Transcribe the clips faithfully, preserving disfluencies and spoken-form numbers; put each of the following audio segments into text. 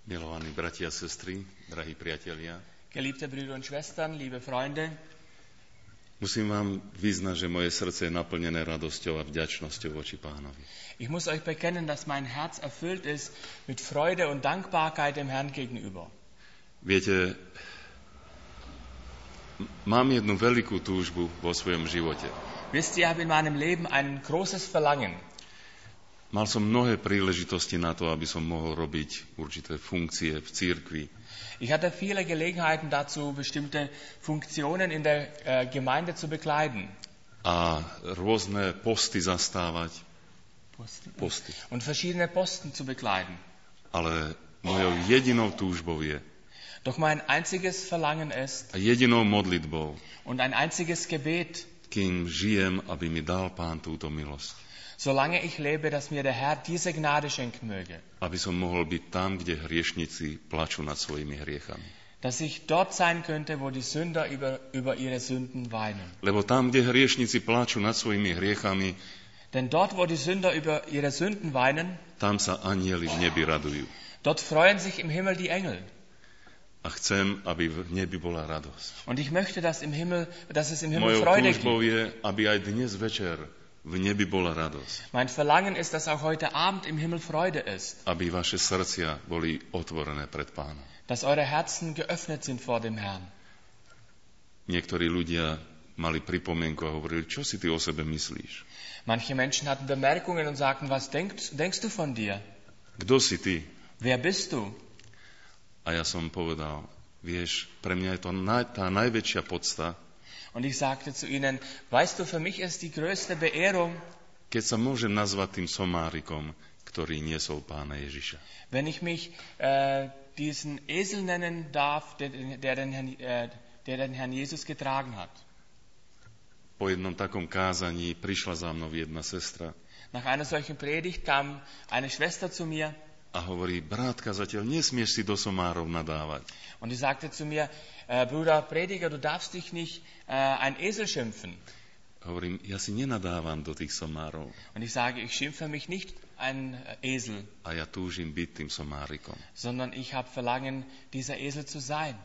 Milovaní bratia a sestry, drahí priatelia, Geliebte Brüder und Schwestern, liebe Freunde, musím vám vyznať, že moje srdce je naplnené radosťou a vďačnosťou voči Pánovi. ich muss euch bekennen, dass mein Herz erfüllt ist mit Freude und Dankbarkeit dem Herrn gegenüber. Viete, mám jednu veľkú túžbu vo svojom živote. Wisst ihr, ich habe in meinem Leben ein großes Verlangen. Mal som mnohé príležitosti na to, aby som mohol robiť určité funkcie v cirkvi. Ich hatte viele Gelegenheiten dazu, bestimmte Funktionen in der äh, Gemeinde zu bekleiden. A rôzne posty zastávať. Posten. Posty. Und verschiedene Posten zu bekleiden. Ale mojou jedinou túžbou je Doch mein einziges Verlangen ist a jedinou modlitbou, und ein einziges Gebet, kým žijem, aby mi dal Pán túto milosť. solange ich lebe, dass mir der Herr diese Gnade schenken möge. Aby som mohol byť tam, kde hriešnici plačú nad svojimi hriechami. Dass ich dort sein könnte, wo die Sünder über, über ihre Sünden weinen. Lebo tam, kde hriešnici plačú nad svojimi hriechami, Denn dort, wo die Sünder über ihre Sünden weinen, tam sa anjeli v nebi radujú. dort freuen sich im Himmel die Engel. A chcem, aby v nebi bola radosť. Und ich möchte, dass, im Himmel, dass es im Himmel Mojou Freude túžbou gibt. je, aby aj dnes večer v nebi bola radosť. Mein Verlangen ist, dass auch heute Abend im Himmel Freude ist. Aby vaše srdcia boli otvorené pred Pánom. Dass eure Herzen geöffnet sind vor dem Herrn. Niektorí ľudia mali pripomienku a hovorili, čo si ty o sebe myslíš? Manche Menschen hatten Bemerkungen und sagten, was denkst, denkst du von dir? Kto si ty? Wer bist du? A ja som povedal, vieš, pre mňa je to naj, tá najväčšia podsta, Und ich sagte zu ihnen, weißt du, für mich ist die größte Beehrung, keď sa môžem nazvať tým somárikom, ktorý niesol Pána Ježiša. wenn ich mich äh, diesen Esel nennen darf, der, der, den Herrn, äh, der den Herrn Jesus getragen hat. Po jednom takom kázaní prišla za mnou jedna sestra Nach einer solchen Predigt kam eine Schwester zu mir a hovorí, brat kazateľ, nesmieš si do somárov nadávať. und die sagte zu mir, äh, Bruder Prediger, du darfst dich nicht äh, ein Esel schimpfen. Hovorím, ja si nenadávam do tých somárov Und ich sage, ich schimpfe mich nicht ein äh, Esel, a ja túžim byť tým somárikom. sondern ich habe Verlangen, dieser Esel zu sein.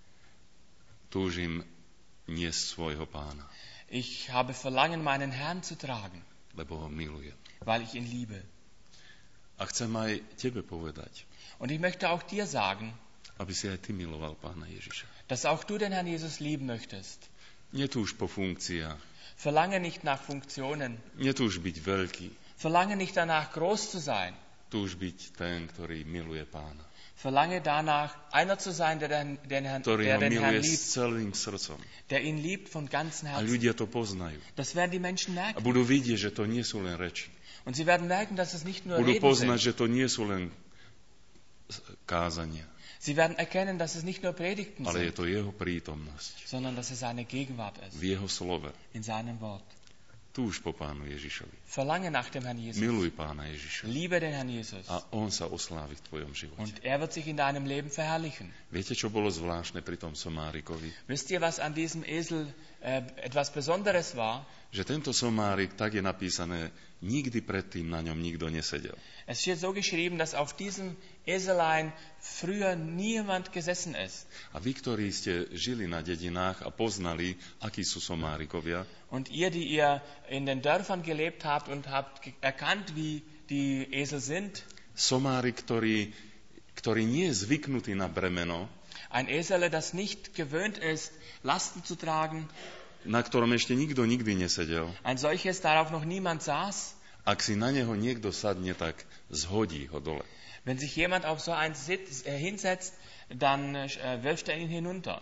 Túžim niesť svojho Pána, Ich habe Verlangen, meinen Herrn zu tragen, lebo ho milujem. weil ich ihn liebe. A chcem aj tebe povedať, Und ich möchte auch dir sagen, aby si aj ty miloval Pána Ježiša. dass auch du den Herrn Jesus lieben möchtest. Netúž po funkciách, Verlange nicht nach Funktionen. netúž byť veľký, Verlange nicht danach, groß zu sein. túž byť ten, ktorý miluje Pána, Verlange danach, einer zu sein, der den, den Herrn, ktorý der ho den Herrn miluje liebt, s celým srdcom. der ihn liebt von ganzem A Herzen. ľudia to poznajú. Das werden die Menschen A merken. budú vidieť, že to nie sú len reči. Und sie werden merken, dass es nicht nur Budú Reden poznať, sind. že to nie sú len kázania, Sie werden erkennen, dass es nicht nur Predigten ale je sind, to jeho prítomnosť sondern dass es seine Gegenwart ist, v jeho slove. in seinem Wort. Túž po Pánu Ježišovi. Verlange nach dem Herrn Jesus. Miluj Pána Ježiša. Liebe den Herrn Jesus. A on sa oslávi v tvojom živote. Und er wird sich in deinem Leben verherrlichen. Viete, čo bolo zvláštne pri tom somárikovi? Wisst ihr, was an diesem Esel äh, etwas Besonderes war? Že tento somárik, tak je napísané, nikdy predtým na ňom nikto nesedel. Es steht so geschrieben, dass auf diesem Eselein früher niemand gesessen ist. A vy, ktorí ste žili na dedinách a poznali, akí sú somárikovia, Und ihr, die ihr in den Dörfern gelebt habt und habt ge- erkannt, wie die Esel sind, somárik, ktorý, ktorý nie je zvyknutý na bremeno, ein Esel, das nicht gewöhnt ist, Lasten zu tragen, na ktorom ešte nikto nikdy nesedel, ein solches, darauf noch niemand saß, ak si na neho niekto sadne, tak zhodí ho dole. wenn sich jemand auf so einen Sitz, äh, hinsetzt, dann äh, wirft er ihn hinunter.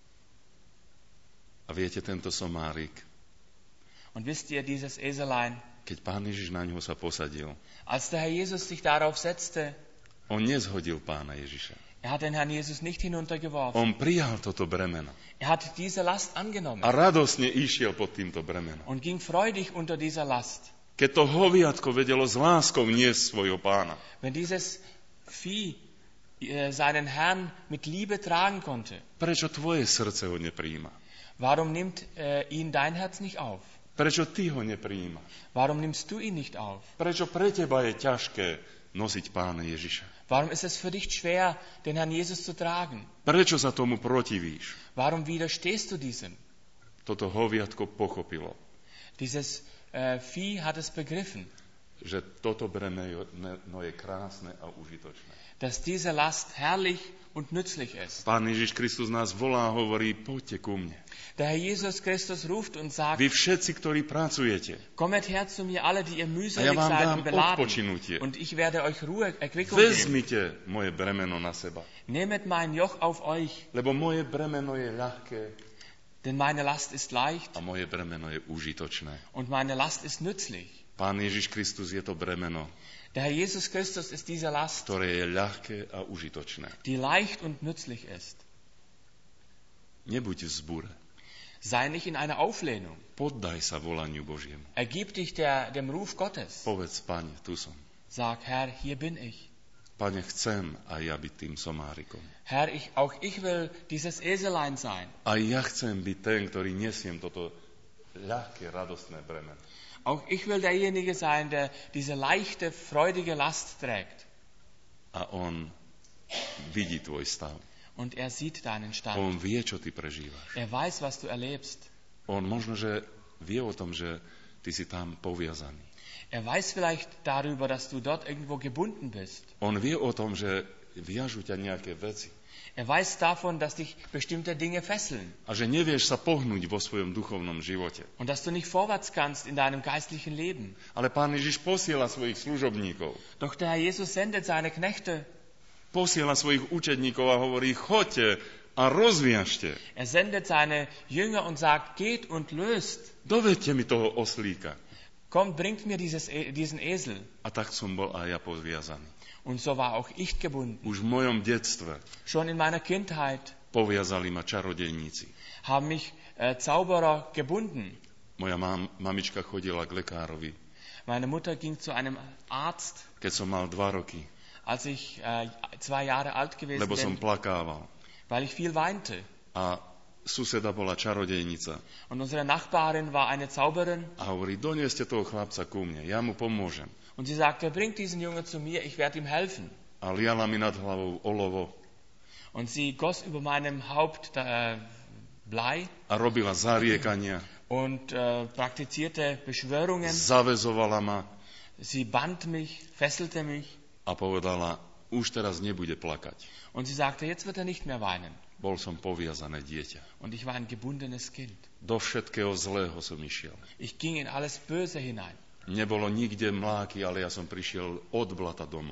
A viete, tento somárik, Und wisst ihr, dieses Eselein, keď Pán Ježiš na ňo sa posadil, als der Herr Jesus sich darauf setzte, on nezhodil Pána Ježiša. er hat den Herrn Jesus nicht hinuntergeworfen. On prijal toto bremeno Er hat diese Last angenommen a radosne išiel pod týmto bremenom. und ging freudig unter dieser Last. Keď to hoviatko vedelo s láskou niesť svojho Pána, Wenn dieses Vieh äh, seinen Herrn mit Liebe tragen konnte, prečo tvoje srdce ho nepríjima? warum nimmt äh, ihn dein Herz nicht auf? Prečo ty ho nepríjimaš? Warum nimmst du ihn nicht auf? Prečo pre teba je ťažké nosiť Pána Ježiša? Warum ist es für dich schwer, den Herrn Jesus zu tragen? Prečo sa tomu protivíš? Warum widerstehst du diesem? Toto hoviatko pochopilo, Dieses äh, Vieh hat es begriffen, že toto bremeno je krásne a užitočné. dass diese Last herrlich und nützlich ist. Pán Ježiš Kristus nás volá a hovorí, poďte ku mne. Der Herr Jesus Christus ruft und sagt, Vy všetci, ktorí pracujete, kommet her zu mir, alle, die ihr a ja mühselig vám seid dám und beladen, odpočinutie. und ich werde euch Ruhe, Erquickung geben. Vezmite moje bremeno na seba, Nehmet mein Joch auf euch, lebo moje bremeno je ľahké denn meine Last ist leicht a moje bremeno je užitočné. und meine Last ist nützlich. Pán Ježiš Kristus je to bremeno, Der Herr Jesus Christus ist diese Last, ktoré je ľahké a užitočné. die leicht und nützlich ist. Nebuď v zbure. Sei nicht in einer Auflehnung. Poddaj sa volaniu Božiemu. Ergib dich der, dem Ruf Gottes. Povedz, Pane, tu som. Sag, Herr, hier bin ich. Pane, chcem aj ja byť tým somárikom. Herr, ich, auch ich will dieses Eselein sein. Aj ja chcem byť ten, ktorý nesiem toto ľahké, radostné bremeno. Auch ich will derjenige sein, der diese leichte, freudige Last trägt. A on vidí tvoj stav. Und er sieht deinen Stand. On vie, čo ty prežívaš. Er weiß, was du erlebst. On možno, že vie o tom, že ty si tam poviazaný. Er weiß vielleicht darüber, dass du dort irgendwo gebunden bist. On vie o tom, že viažu ťa nejaké veci. Er weiß davon, dass dich bestimmte Dinge fesseln. A že nevieš sa pohnúť vo svojom duchovnom živote. Und dass du nicht vorwärts kannst in deinem geistlichen Leben. Ale Pán Ježiš posiela svojich služobníkov. Doch der Herr Jesus sendet seine Knechte. Posiela svojich učedníkov a hovorí, choďte a rozviažte. Er sendet seine Jünger und sagt, geht und löst. Dovedte mi toho oslíka. Kommt, bringt mir dieses, diesen Esel. A tak som bol aj ja podviazaný. Und so war auch ich gebunden. Už v mojom detstve Schon in meiner Kindheit poviazali ma čarodejníci. haben mich äh, Zauberer gebunden. Moja mam, mamička chodila k lekárovi, Meine Mutter ging zu einem Arzt, keď som mal dva roky, als ich äh, zwei Jahre alt gewesen lebo som bin, plakával. weil ich viel weinte. A suseda bola čarodejnica Und unsere Nachbarin war eine Zauberin a hovorí, donieste toho chlapca ku mne, ja mu pomôžem. und sie sagte, bringt diesen Jungen zu mir, ich werde ihm helfen. A liala mi nad hlavou olovo Und sie goss über meinem Haupt äh, Blei a robila zariekania, und äh, praktizierte Beschwörungen. zavezovala ma Sie band mich, fesselte mich a povedala, už teraz nebude plakať. und sie sagte, jetzt wird er nicht mehr weinen. Bol som poviazané dieťa. Und ich war ein gebundenes Kind. Do všetkého zlého som išiel. Ich ging in alles Böse hinein. Nebolo nikde mláky, ale ja som prišiel od blata domov.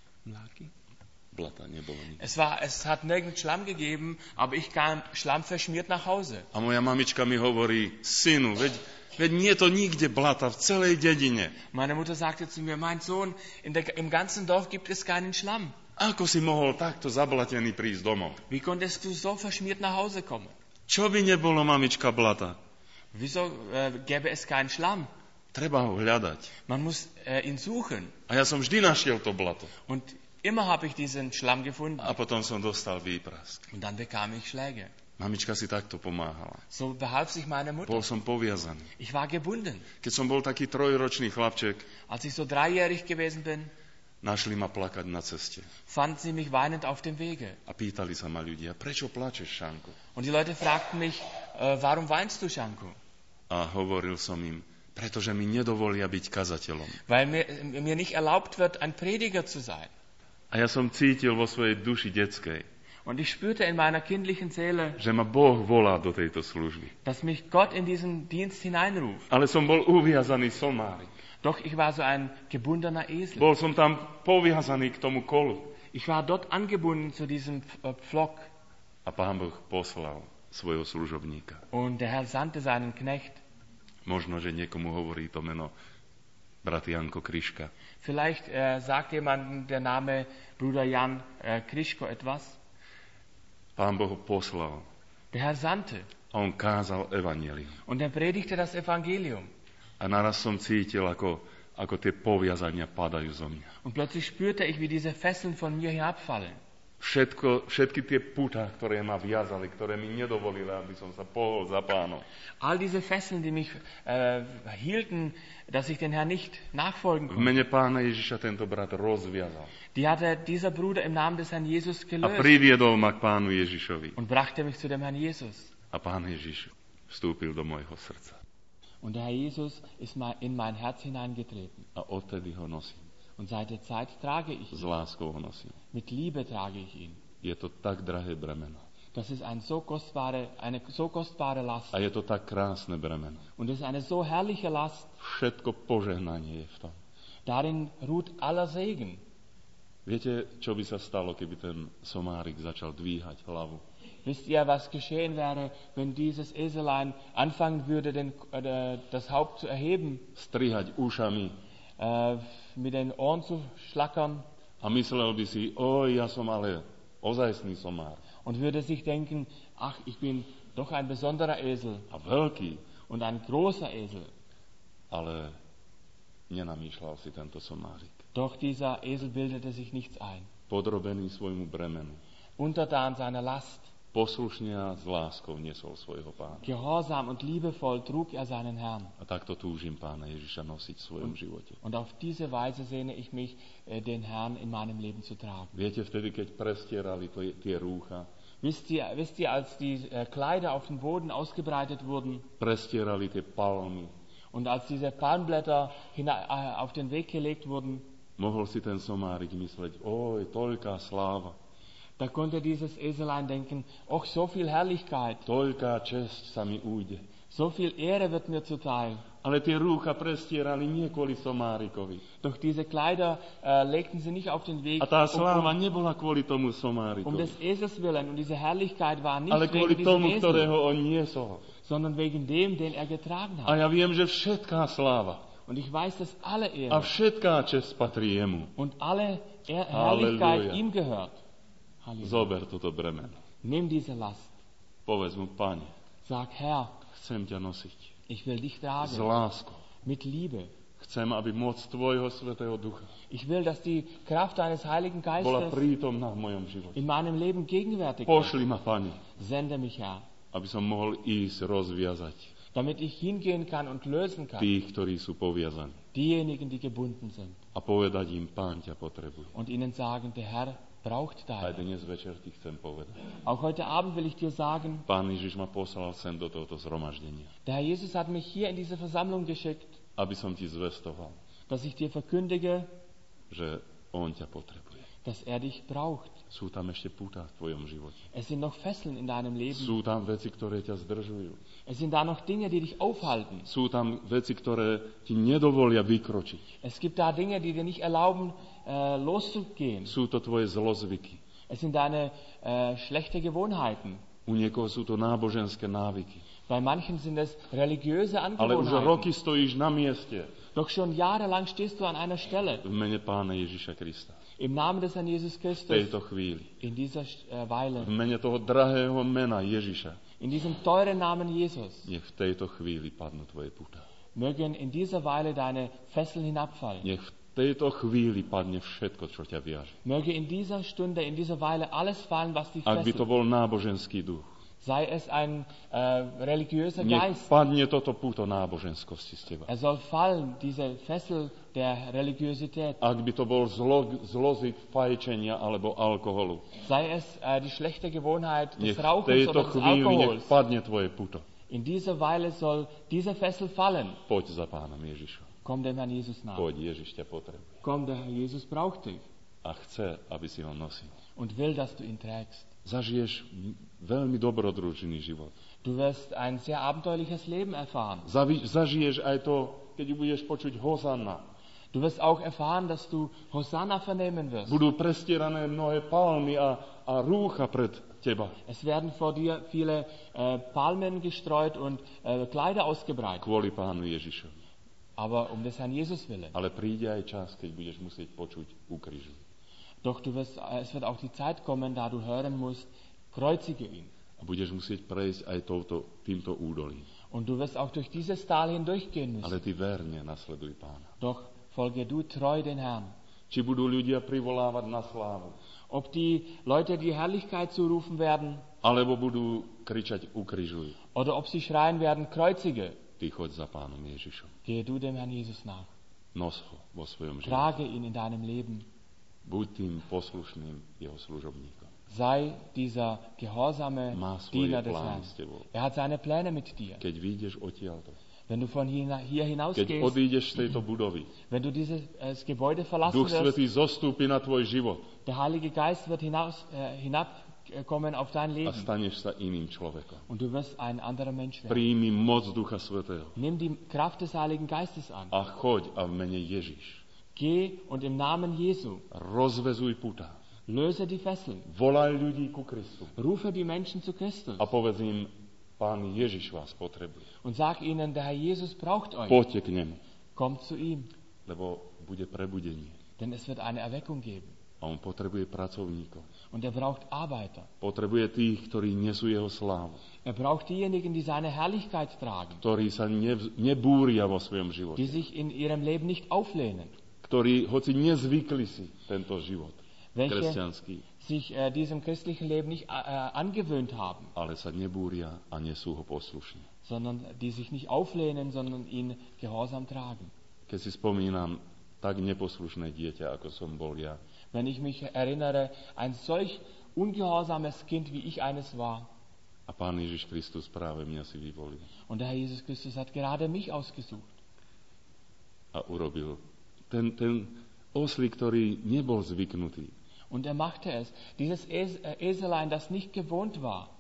Blata nebolo nikde. Es, war, es hat nirgends Schlamm gegeben, aber ich kam schlammverschmiert nach Hause. A moja mamička mi hovorí, synu, veď, veď nie je to nikde blata v celej dedine. Meine Mutter sagte zu mir, mein Sohn, in der, im ganzen Dorf gibt es keinen Schlamm. Ako si mohol takto zablatený prísť domov? Wie konntest du so verschmiert nach Hause kommen? Čo by nebolo, mamička, blata? Wieso äh, gäbe es keinen Schlamm? Treba ho hľadať. Man muss äh, ihn suchen. A ja som vždy našiel to blato. Und immer habe ich diesen Schlamm gefunden. A potom som dostal výprask. Und dann bekam ich Schläge. Mamička si takto pomáhala. So behalf sich meine Mutter. Bol som poviazaný. Ich war gebunden. Keď som bol taký trojročný chlapček, Als ich so dreijährig gewesen bin, našli ma plakať na ceste. fanden sie mich weinend auf dem Wege. A pýtali sa ma ľudia, prečo plačeš, Šanko? Und die Leute fragten mich, äh, warum weinst du, Shanko? A hovoril som im, pretože mi nedovolia byť kazateľom. Weil mir, mir nicht erlaubt wird, ein Prediger zu sein. A ja som cítil vo svojej duši detskej, Und ich spürte in meiner kindlichen Seele, že ma Boh volá do tejto služby. dass mich Gott in diesen Dienst hineinruft. Ale som bol uviazaný somárik. Doch ich war so ein gebundener Esel. Bol som tam poviazaný k tomu kolu. Ich war dort angebunden zu diesem äh, Pflock. A Pán Boh poslal svojho služobníka. Und der Herr sandte seinen Knecht. Možno, že niekomu hovorí to meno brat Janko Kriška. Vielleicht äh, sagt jemandem der Name Bruder Jan äh, Kriško etwas. Pán Boh ho poslal Der Herr sandte. a on kázal evanjelium. Und er predigte das Evangelium. A naraz som cítil, ako, ako tie poviazania padajú zo mňa. Und plötzlich spürte ich, wie diese Fesseln von mir herabfallen. Všetko, všetky tie putá, ktoré ma viazali, ktoré mi nedovolili, aby som sa pohol za Pánom. All diese Fesseln, die mich äh, hielten, dass ich den Herrn nicht nachfolgen V konnte, mene Pána Ježiša tento brat rozviazal. die hatte dieser Bruder im Namen des Herrn Jesus A gelöst priviedol ma k Pánu Ježišovi. und brachte mich zu dem Herrn Jesus. A Pán Ježiš vstúpil do môjho srdca. Und der Herr Jesus ist mal in mein Herz hineingetreten. A odtedy ho nosím. Und seit der Zeit trage ich S ihn. láskou ho nosím. Mit Liebe trage ich ihn. Je to tak drahé bremeno. Das ist ein so kostbare, eine so kostbare Last. A je to tak krásne bremeno. Und es ist eine so herrliche Last. Všetko požehnanie je v tom. Darin ruht aller Segen. Viete, čo by sa stalo, keby ten somárik začal dvíhať hlavu? Wisst ihr, was geschehen wäre, wenn dieses Eselein anfangen würde, den, äh, das Haupt zu erheben, Strihať ušami äh, mit den Ohren zu schlackern a myslel by si, oj, ja som ale ozajstný somár. und würde sich denken, ach, ich bin doch ein besonderer Esel A veľký, und ein großer Esel. ale nenamýšľal si tento somárik. Doch dieser Esel bildete sich nichts ein. Podrobený svojmu bremenu. Untertan seiner Last, Poslušne a s láskou niesol svojho Pána. gehorsam und liebevoll trug er seinen Herrn. A takto túžim Pána Ježiša nosiť v svojom živote. Und auf diese Weise sehne ich mich, äh, den Herrn in meinem Leben zu tragen. Viete, vtedy, keď prestierali to- tie rúcha, Wisst ihr, wisst ihr als die äh, Kleider auf dem Boden ausgebreitet wurden prestierali tie palmy, und als diese Palmblätter hina- äh, auf den Weg gelegt wurden, mohol si ten somárik mysleť, oj, toľká sláva, da konnte dieses Eselein denken, och, so viel Herrlichkeit, toľká česť sa mi ujde. so viel Ehre wird mir zuteil. Ale tie rúcha prestierali nie kvôli somárikovi. Doch diese Kleider äh, legten sie nicht auf den Weg A tá um, sláva um, nebola kvôli tomu um somárikovi, des Esels willen. Und diese Herrlichkeit war nicht ale wegen kvôli diesem tomu, Esel, ktorého on niesol. sondern wegen dem, den er getragen A hat. ja viem, že všetká sláva Und ich weiß, dass alle a Ehre všetká česť patrí jemu. und alle er Herrlichkeit Halleluja. ihm gehört. Halleluja. Zober toto bremeno. Nimm diese Last. Povedz mu, Pane, Sag, Herr, chcem ťa nosiť ich will dich s tragen láskou. mit Liebe. Chcem, aby moc Tvojho Svätého Ducha Ich will, dass die Kraft deines Heiligen bola Geistes prítomná v mojom živote. in meinem Leben gegenwärtig ist. Pošli ma, Pane, Sende mich, Herr, aby som mohol ísť rozviazať damit ich hingehen kann und lösen kann. tých, ktorí sú poviazaní. Diejenigen, die gebunden sind. A povedať im, Pán ťa potrebuje. Und ihnen sagen, der Herr braucht Aj deine. dnes večer ti chcem povedať. Auch heute Abend will ich dir sagen, Pán Ježiš ma poslal sem do tohto zhromaždenia, der Herr Jesus hat mich hier in diese Versammlung geschickt, aby som ti zvestoval, dass ich dir verkündige, že On ťa potrebuje. dass er dich braucht. Sú tam ešte púta v tvojom živote. Es sind noch Fesseln in deinem Leben. Sú tam veci, ktoré ťa zdržujú. Es sind da noch Dinge, die dich aufhalten. Sú tam veci, ktoré ti nedovolia vykročiť. Es gibt da Dinge, die dir nicht erlauben, äh, loszugehen. Sú to tvoje zlozvyky. Es sind deine äh, schlechte Gewohnheiten. U niekoho sú to náboženské návyky. Bei manchen sind es religiöse Ale už roky Angewohnheiten. stojíš na mieste Doch schon jahrelang stehst du an einer Stelle. v mene Pána Ježiša Krista. Im Namen des Herrn Jesus V Christus. tejto chvíli. In dieser äh, Weile. V mene toho drahého mena Ježiša. In diesem teuren Namen Jesus. Nech v tejto chvíli padnú tvoje púta. Mögen in dieser Weile deine Fesseln hinabfallen. Nech v tejto chvíli padne všetko, čo ťa viaže. Möge in dieser Stunde, in dieser Weile alles fallen, was dich Ak by to fesselt. bol náboženský duch, Sei es ein äh, religiöser nech Geist. padne toto púto náboženskosti z teba. Er soll fallen, diese Fessel der Religiosität. Ak by to bol zlo, zlozik fajčenia alebo alkoholu, Sei es äh, die schlechte Gewohnheit nech des v Rauchens tejto oder des chvíli nech Alkohols. padne tvoje puto. In dieser Weile soll diese Fessel fallen. Poď za Pánom Ježišom. Komm dem Herrn Jesus nach. Poď, Ježiš ťa potrebuje. Komm, der Herr Jesus braucht dich A chce, aby si ho nosil. und will, dass du ihn trägst. Zažiješ veľmi dobrodružný život. Du wirst ein sehr abenteuerliches Leben erfahren. Zavi, zažiješ aj to, keď budeš počuť Hosanna. Du wirst auch erfahren, dass du Hosanna vernehmen wirst. Budú prestierané mnohé palmy a, a rúcha pred teba. Es werden vor dir viele äh, Palmen gestreut und äh, Kleider ausgebreitet. Kvôli Pánu Ježišovi. Aber um des Herrn Jesus willen. Ale príde aj čas, keď budeš musieť počuť ukrižuj. Doch du wirst, äh, es wird auch die Zeit kommen, da du hören musst, kreuzige ihn. A budeš musieť prejsť aj touto, týmto údolím. Und du wirst auch durch dieses Tal hindurchgehen müssen. Ale ty verne nasleduj Pána. Doch folge du treu den Herrn. či budú ľudia privolávať na slávu, ob die Leute die Herrlichkeit zurufen werden alebo budú kričať ukrižuj. oder ob sie schreien werden, kreuzige. Ty choď za Pánom Ježišom. Gehe du dem Herrn Jesus nach. Nos ho vo svojom živote. Trage ihn in deinem Leben. Buď tým poslušným jeho služobníkom. Sei dieser gehorsame Má svoje Diener des plány Herrn. s tebou. Er hat seine Pläne mit dir. Keď vyjdeš odtiaľto, Wenn du von hier, hier keď hinausgehst, odídeš z tejto budovy, wenn du dieses äh, das Gebäude verlassen Duch wirst, Svätý zostúpi na tvoj život der Heilige Geist wird hinaus, äh, hinabkommen auf dein a Leben staneš sa iným človekom. und du wirst ein anderer Mensch werden. Príjmi moc Ducha Svätého Nimm die Kraft des Heiligen Geistes an. a choď a v mene Ježiš. Geh und im Namen Jesu Rozvezuj putá. löse die Fesseln. Volaj ľudí ku Kristu Rufe die Menschen zu Christus a povedz im, Pán Ježiš vás potrebuje. und sag ihnen, der Herr Jesus braucht euch. Poďte k nemu, Kommt zu ihm, lebo bude prebudenie. denn es wird eine Erweckung geben. A on potrebuje pracovníkov. Und er braucht Arbeiter. Potrebuje tých, ktorí nesú jeho slávu. Er braucht diejenigen, die seine Herrlichkeit tragen, Ktorí sa ne, nebúria vo svojom die živote. sich in ihrem Leben nicht auflehnen, Ktorí, hoci nezvykli si tento život welche kresťanský, sich äh, diesem christlichen Leben nicht äh, angewöhnt haben, ale sa nebúria a nesú ho poslušne. sondern die sich nicht auflehnen, sondern ihn gehorsam tragen. Keď si spomínam tak neposlušné dieťa, ako som bol ja, Wenn ich mich erinnere, ein solch ungehorsames Kind, wie ich eines war, a Pán Ježiš Kristus práve mňa si vyvolil und der Herr Jesus Christus hat gerade mich ausgesucht a urobil ten, ten oslík, ktorý nebol zvyknutý. und er machte es. Dieses Es- äh, Eselein, das nicht gewohnt war,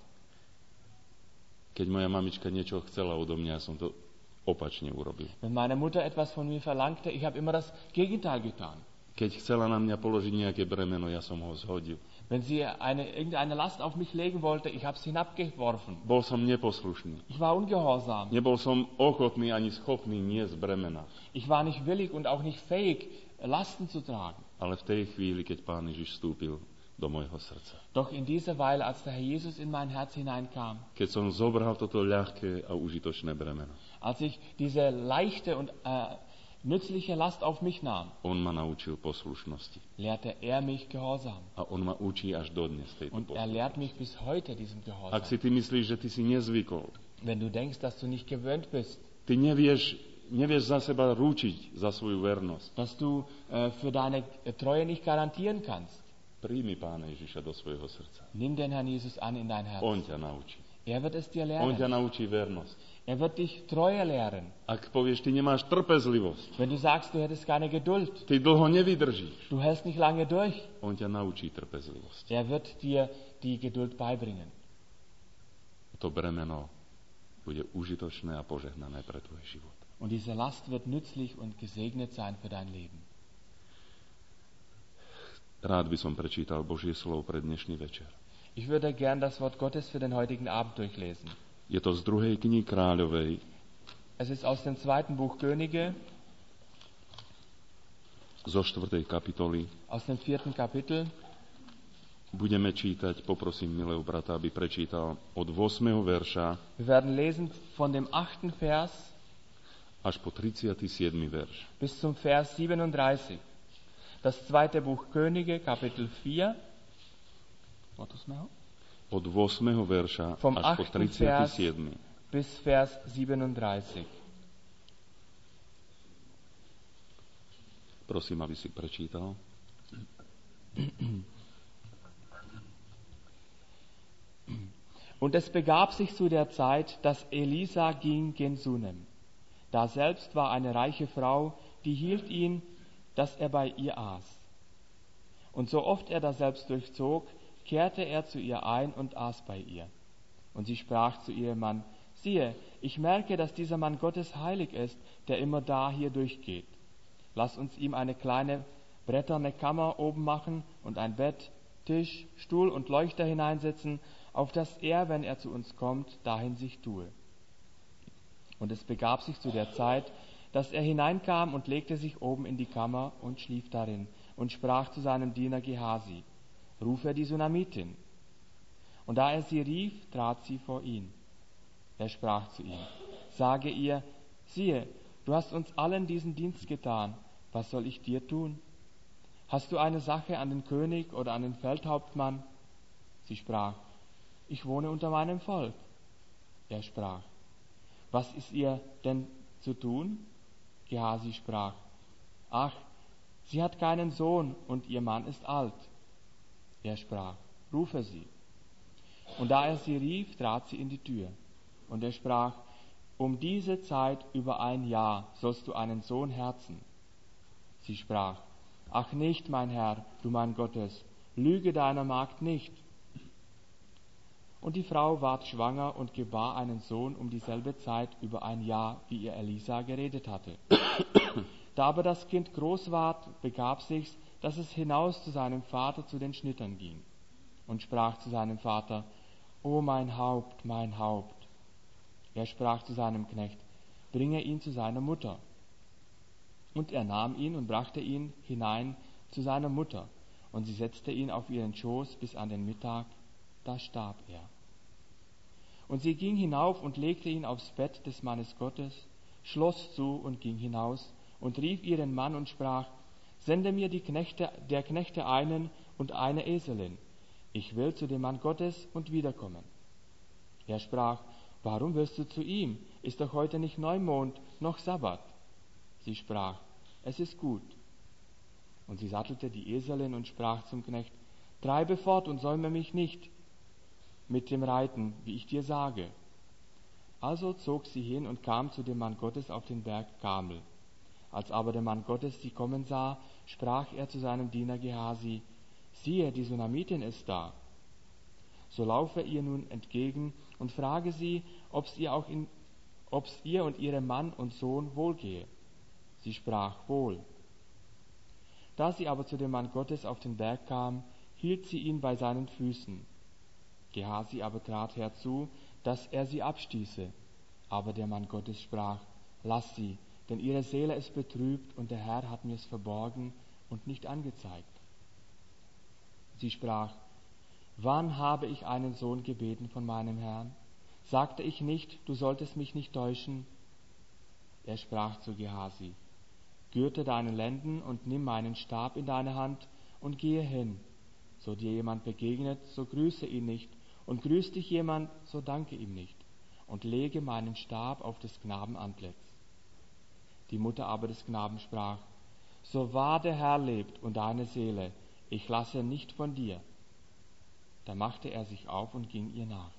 Keď moja mamička niečo chcela odo mňa, som to opačne urobil. wenn meine Mutter etwas von mir verlangte, ich habe immer das Gegenteil getan. Keď chcela na mňa položiť nejaké bremeno, ja som ho zhodil. Wenn sie eine, irgendeine Last auf mich legen wollte, ich habe es hinabgeworfen. Bol som neposlušný. Ich war ungehorsam. Nebol som ochotný ani schopný niesť bremena. Ich war nicht willig und auch nicht fähig, Lasten zu tragen. Ale v tej chvíli, keď Pán Ježiš vstúpil do môjho srdca, Doch in dieser Weile, als der Herr Jesus in mein Herz hineinkam, keď som zobral toto ľahké a užitočné bremeno, als ich diese leichte und äh, nützliche Last auf mich nahm, on ma naučil poslušnosti. lehrte er mich Gehorsam. A on ma učí až dodnes tejto Und er lehrt poslušnosti. mich bis heute diesem Ak Gehorsam. si ty myslíš, že ty si nezvykol, Wenn du denkst, dass du nicht gewöhnt bist, ty nevieš, nevieš za seba rúčiť za svoju vernosť, dass du äh, für deine Treue nicht garantieren kannst, príjmi Pána Ježiša do svojho srdca. nimm den Herrn Jesus an in dein Herz. On ťa naučí. Er wird es dir On ťa lernen. naučí vernosť. Er wird dich Treue lehren. Ak povieš, ty nemáš trpezlivosť, Wenn du sagst, du hättest keine Geduld, ty dlho nevydržíš, du hältst nicht lange durch, on ťa naučí trpezlivosť. er wird dir die Geduld beibringen. To bremeno bude užitočné a požehnané pre tvoj život. Und diese Last wird nützlich und gesegnet sein für dein Leben. Rád by som prečítal Božie slovo pre dnešný večer. Ich würde gern das Wort Gottes für den heutigen Abend durchlesen. Je to z druhej knihy Kráľovej, Es ist aus dem zweiten Buch Könige, zo štvrtej kapitoly. aus dem vierten Kapitel. Budeme čítať, poprosím milého brata, aby prečítal od ôsmeho verša Wir werden lesen von dem achten Vers až po tridsiaty siedmy verš. bis zum Vers siebenunddreißig. Das zweite Buch Könige, Kapitel vier. Warte mal. Od ôsmeho verša Vom až po achten tridsiaty Vers siedmy bis Vers siebenunddreißig. Prosím, aby si prečítal. Und es begab sich zu der Zeit, dass Elisa ging gen Sunem. Da selbst war eine reiche Frau, die hielt ihn, dass er bei ihr aß. Und so oft er daselbst durchzog, kehrte er zu ihr ein und aß bei ihr. Und sie sprach zu ihrem Mann: Siehe, ich merke, dass dieser Mann Gottes heilig ist, der immer da hier durchgeht. Lass uns ihm eine kleine bretterne Kammer oben machen und ein Bett, Tisch, Stuhl und Leuchter hineinsetzen, auf dass er, wenn er zu uns kommt, dahin sich tue. Und es begab sich zu der Zeit, dass er hineinkam und legte sich oben in die Kammer und schlief darin und sprach zu seinem Diener Gehasi: Rufe die Sunamitin. Und da er sie rief, trat sie vor ihn. Er sprach zu ihm: Sage ihr, siehe, du hast uns allen diesen Dienst getan, was soll ich dir tun? hast du eine Sache an den König oder an den Feldhauptmann? Sie sprach, ich wohne unter meinem Volk. Er sprach, was ist ihr denn zu tun? Gehasi sprach, ach, sie hat keinen Sohn und ihr Mann ist alt. Er sprach, rufe sie. Und da er sie rief, trat sie in die Tür. Und er sprach, um diese Zeit über ein Jahr sollst du einen Sohn herzen. Sie sprach, ach nicht, mein Herr, du mein Gottes, lüge deiner Magd nicht. Und die Frau ward schwanger und gebar einen Sohn um dieselbe Zeit über ein Jahr, wie ihr Elisa geredet hatte. Da aber das Kind groß ward, begab sich's, dass es hinaus zu seinem Vater zu den Schnittern ging und sprach zu seinem Vater, O mein Haupt, mein Haupt. Er sprach zu seinem Knecht, bringe ihn zu seiner Mutter. Und er nahm ihn und brachte ihn hinein zu seiner Mutter, und sie setzte ihn auf ihren Schoß bis an den Mittag, da starb er. Und sie ging hinauf und legte ihn aufs Bett des Mannes Gottes, schloss zu und ging hinaus und rief ihren Mann und sprach, sende mir die Knechte, der Knechte einen und eine Eselin. Ich will zu dem Mann Gottes und wiederkommen. Er sprach, warum willst du zu ihm? Ist doch heute nicht Neumond, noch Sabbat. Sie sprach, es ist gut. Und sie sattelte die Eselin und sprach zum Knecht, treibe fort und säume mich nicht mit dem Reiten, wie ich dir sage. Also zog sie hin und kam zu dem Mann Gottes auf den Berg Karmel. Als aber der Mann Gottes sie kommen sah, sprach er zu seinem Diener Gehasi, siehe, die Sunamitin ist da. So laufe ihr nun entgegen und frage sie, ob's ihr auch in, ob's ihr und ihrem Mann und Sohn wohlgehe. Sie sprach, wohl. Da sie aber zu dem Mann Gottes auf den Berg kam, hielt sie ihn bei seinen Füßen. Gehasi aber trat herzu, dass er sie abstieße. Aber der Mann Gottes sprach, lass sie, denn ihre Seele ist betrübt und der Herr hat mir's verborgen und nicht angezeigt. Sie sprach, wann habe ich einen Sohn gebeten von meinem Herrn? Sagte ich nicht, du solltest mich nicht täuschen? Er sprach zu Gehasi, gürte deine Lenden und nimm meinen Stab in deine Hand und gehe hin. So dir jemand begegnet, so grüße ihn nicht, und grüßt dich jemand, so danke ihm nicht, und lege meinen Stab auf des Knaben Antlitz. Die Mutter aber des Knaben sprach, so wahr der Herr lebt und deine Seele, ich lasse nicht von dir. Da machte er sich auf und ging ihr nach.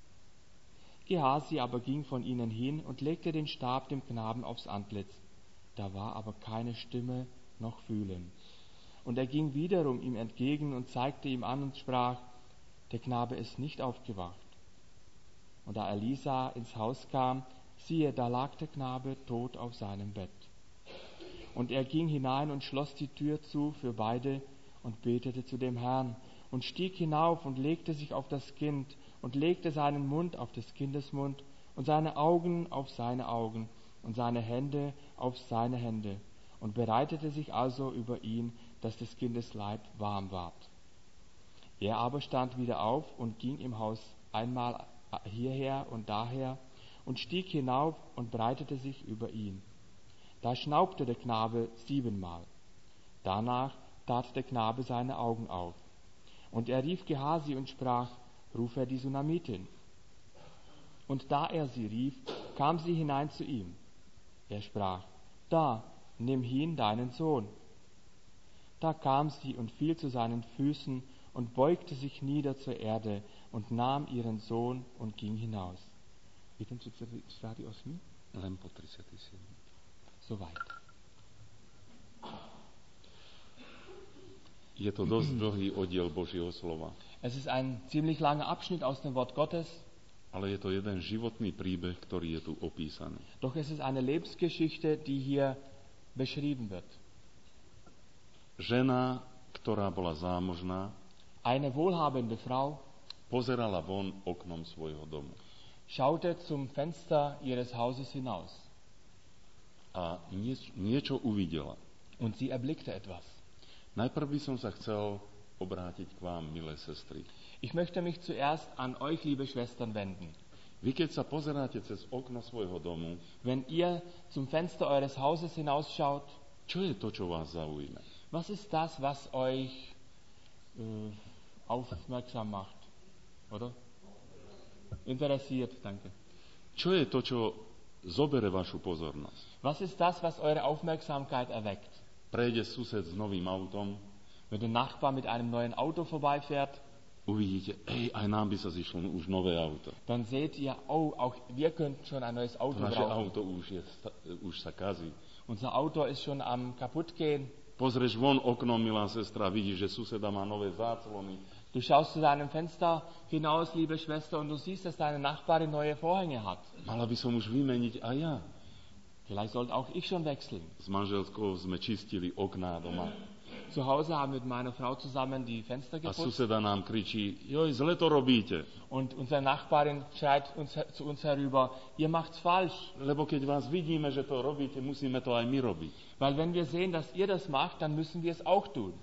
Gehasi aber ging von ihnen hin und legte den Stab dem Knaben aufs Antlitz. Da war aber keine Stimme noch Fühlen. Und er ging wiederum ihm entgegen und zeigte ihm an und sprach, der Knabe ist nicht aufgewacht. Und da Elisa ins Haus kam, siehe, da lag der Knabe tot auf seinem Bett. Und er ging hinein und schloss die Tür zu für beide und betete zu dem Herrn und stieg hinauf und legte sich auf das Kind und legte seinen Mund auf des Kindes Mund und seine Augen auf seine Augen und seine Hände auf seine Hände und bereitete sich also über ihn, dass des Kindes Leib warm ward. Er aber stand wieder auf und ging im Haus einmal hierher und daher und stieg hinauf und breitete sich über ihn. Da schnaubte der Knabe siebenmal. Danach tat der Knabe seine Augen auf. Und er rief Gehasi und sprach, rufe die Sunamitin. Und da er sie rief, kam sie hinein zu ihm. Er sprach, da, nimm hin deinen Sohn. Da kam sie und fiel zu seinen Füßen und beugte sich nieder zur Erde und nahm ihren Sohn und ging hinaus. Soweit. Je to dosť dlhý oddiel Božieho slova. Es ist ein ziemlich langer Abschnitt aus dem Wort Gottes. Ale je to jeden životný príbeh, ktorý je tu opísaný. Doch es ist eine Lebensgeschichte, die hier beschrieben wird. Žena, ktorá bola zámožná, Eine wohlhabende Frau pozerala von oknom svojho domu. schaute zum Fenster ihres Hauses hinaus. A nieč, niečo uvidela. Und sie erblickte etwas. Najprv by som sa chcel obrátiť k vám, milé sestry. Ich möchte mich zuerst an euch, liebe Schwestern, wenden. Vy, keď sa pozeráte cez okno svojho domu, Wenn ihr zum Fenster eures Hauses hinausschaut, čo je to, čo vás zaujme? Was ist das, was euch äh, aufmerksam macht? Oder? Interessiert, danke. Čo je to, čo zobere vašu pozornosť? Was ist das, was eure Aufmerksamkeit erweckt? Prejde sused s novým autom, Wenn der Nachbar mit einem neuen Auto vorbeifährt, uvidíte, ej, aj nám by sa zišlo už nové auto. dann seht ihr, oh, auch wir könnten schon ein neues To Auto naše brauchen. auto už, je, sta- už sa kazí. Unser Auto ist schon am kaputtgehen. Pozrieš von okno, milá sestra, vidíš, že suseda má nové záclony. Du schaust zu deinem Fenster hinaus, liebe Schwester, und du siehst, dass deine Nachbarin neue Vorhänge hat. Mala by som už vymeniť aj ja. Vielleicht sollte auch ich schon wechseln. S manželskou sme čistili okná doma. Zu Hause haben wir mit meiner Frau zusammen die Fenster A geputzt suseda nám kričí, joj, zle to robíte. und unsere Nachbarin schreit uns, zu uns herüber, ihr macht's falsch. Lebo keď vás vidíme, že to robíte, musíme to aj my robiť. Weil wenn wir sehen, dass ihr das macht, dann müssen wir es auch tun.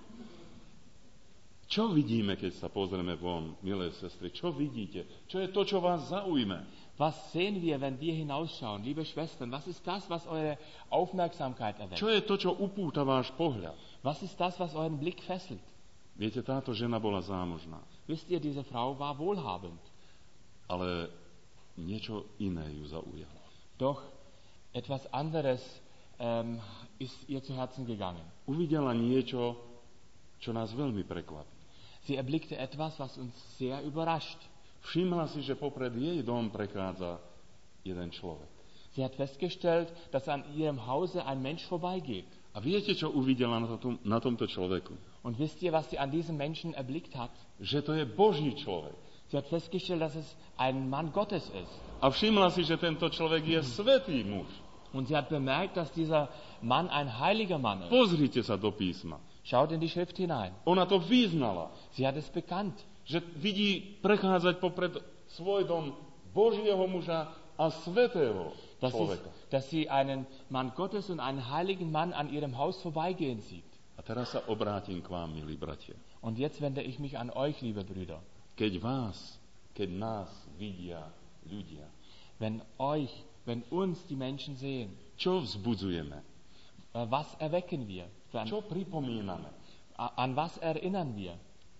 Čo vidíme, keď sa pozrieme von, milé sestry? Čo vidíte? Čo je to, čo vás zaujme? Was sehen wir, wenn wir hinausschauen, liebe Schwestern? Was ist das, was eure Aufmerksamkeit erweckt? Čo je to, čo upúta váš pohľad? Was ist das, was euren Blick fesselt? Viete, táto žena bola zámožná, Wisst ihr, diese Frau war wohlhabend. ale niečo iné ju zaujalo. Doch etwas anderes ähm, ist ihr zu Herzen gegangen. Uvidela niečo, čo nás veľmi prekvapí. Sie erblickte etwas, was uns sehr überrascht. Všimla si, že popred jej dom prechádza jeden človek. Sie hat festgestellt, dass an ihrem Hause ein Mensch vorbeigeht. A viete, čo uvidela na, tom, na tomto človeku? Und wisst ihr, was sie an diesem Menschen erblickt hat? Že to je Boží človek. Sie hat festgestellt, dass es ein Mann Gottes ist. A všimla si, že tento človek je svätý muž. Und sie hat bemerkt, dass dieser Mann ein heiliger Mann ist. Pozrite sa do písma. Schaut in die Schrift hinein. Ona to vyznala, Sie hat es bekannt. že vidí prechádzať popred svoj dom Božieho muža a svätého Dass sie, človeka. dass sie einen Mann Gottes und einen heiligen Mann an ihrem Haus vorbeigehen sieht. A teraz sa obrátim k vám, milí bratia. Und jetzt wende ich mich an euch, liebe Brüder. Keď vás, keď nás vidia ľudia, Wenn euch, wenn uns die Menschen sehen, čo vzbudzujeme? äh, was erwecken wir? Für An, Čo pripomíname? an was erinnern wir?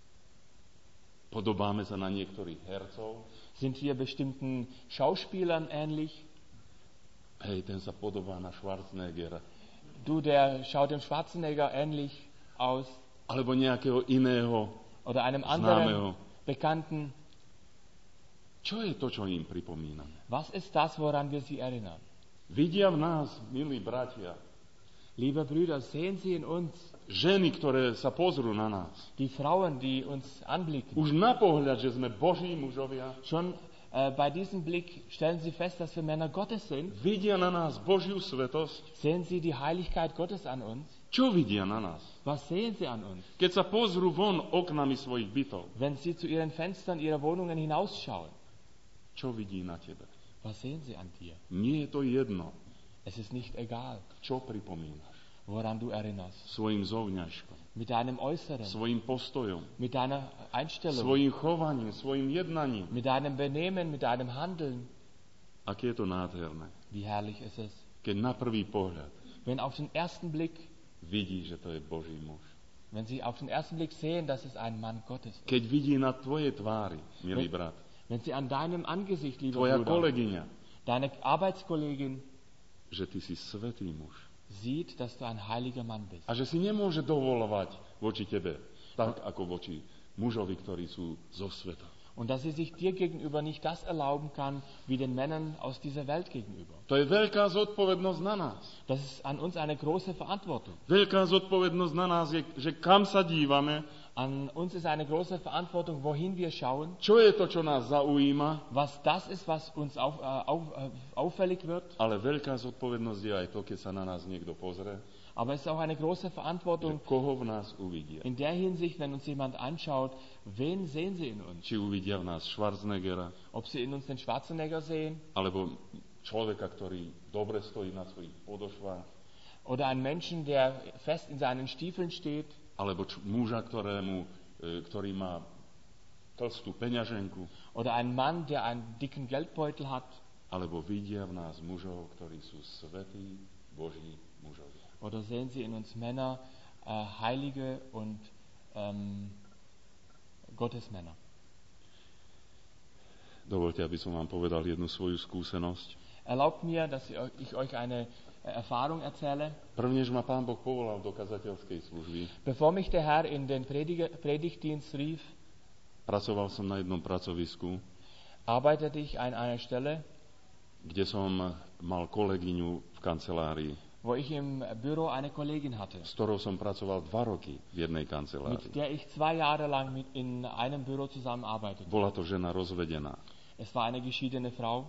Podobáme sa na niektorých hercov? Sind wir bestimmten Schauspielern ähnlich? Hej, ten sa podobá na Schwarzeneggera. Du, der schaut dem Schwarzenegger ähnlich aus. Alebo nejakého iného Oder einem známeho. anderen Bekannten. Čo je to, čo im pripomíname? Was ist das, woran wir sie erinnern? Vidia v nás, milí bratia, Liebe Brüder, sehen Sie in uns ženy, ktoré sa pozrú na nás. die Frauen, die uns anblicken. Už na pohľad, že sme Boží mužovia, Schon äh, bei diesem Blick stellen Sie fest, dass wir Männer Gottes sind. vidia na nás Božiu svetosť. Sehen Sie die Heiligkeit Gottes an uns? Čo vidia na nás? Was sehen Sie an uns? Keď sa pozrú von oknami svojich bytov, Wenn Sie zu Ihren Fenstern Ihrer Wohnungen hinausschauen, čo vidí na tebe? was sehen Sie an dir? Nie je to jedno, Es ist nicht egal, čo pripomínaš. woran du erinnerst. Svojim zovňažkom, Mit deinem Äußeren, svojim postojom, mit deiner Einstellung, svojim chovaním, svojim jednaním. mit deinem Benehmen, mit deinem Handeln. Aké je to nádherné. Wie herrlich ist es, Keď na prvý pohľad wenn auf den ersten Blick, vidí, že to je Boží muž. wenn Sie auf den ersten Blick sehen, dass es ein Mann Gottes ist. Keď vidí na tvojej tvári, milý Wenn- brat, Wenn Sie an deinem Angesicht, liebe tvoja Bruder, kolegyňa, deine Arbeitskollegin že ty si svätý muž. sieht, dass du ein heiliger Mann bist. A že si nemôže dovolovať voči tebe, tak ako voči mužovi, ktorí sú zo sveta. Und dass sie sich dir gegenüber nicht das erlauben kann, wie den Männern aus dieser Welt gegenüber. To je veľká zodpovednosť na nás. Das ist an uns eine große Verantwortung. Veľká zodpovednosť na nás je, že kam sa dívame, An uns ist eine große Verantwortung, wohin wir schauen, čo je to, čo nás zaujíma, was das ist, was uns auf, äh, auf, äh, auffällig wird. ale veľká zodpovednosť je aj to, keď sa na nás niekto pozrie, Aber es ist auch eine große že Verantwortung koho v nás uvidia. in der Hinsicht, wenn uns jemand anschaut, wen sehen sie in uns? Či uvidia v nás Schwarzeneggera, Ob sie in uns den Schwarzenegger sehen alebo človeka, ktorý dobre stojí na svojich podošvách, oder einen Menschen, der fest in seinen Stiefeln steht alebo č- muža, ktorému, e, ktorý má tlstú peňaženku, oder einen Mann, der einen dicken Geldbeutel hat alebo vidia v nás mužov, ktorí sú svätí Boží mužovia. oder sehen sie in uns Männer, äh, heilige und ähm, Gottesmänner. Dovolte, aby som vám povedal jednu svoju skúsenosť. Erlaubt mir, dass ich euch eine Erfahrung erzähle. Prvnež ma Pán Boh povolal do kazateľskej služby. Bevor mich der Herr in den Prediger, Predigtdienst rief, Pracoval som na jednom pracovisku, arbeitete ich an einer Stelle, kde som mal kolegyňu v kancelárii, wo ich im Büro eine Kollegin hatte, s ktorou som pracoval dva roky v jednej kancelárii. mit der ich zwei Jahre lang mit in einem Büro zusammenarbeitete. Bola to žena rozvedená. Es war eine geschiedene Frau.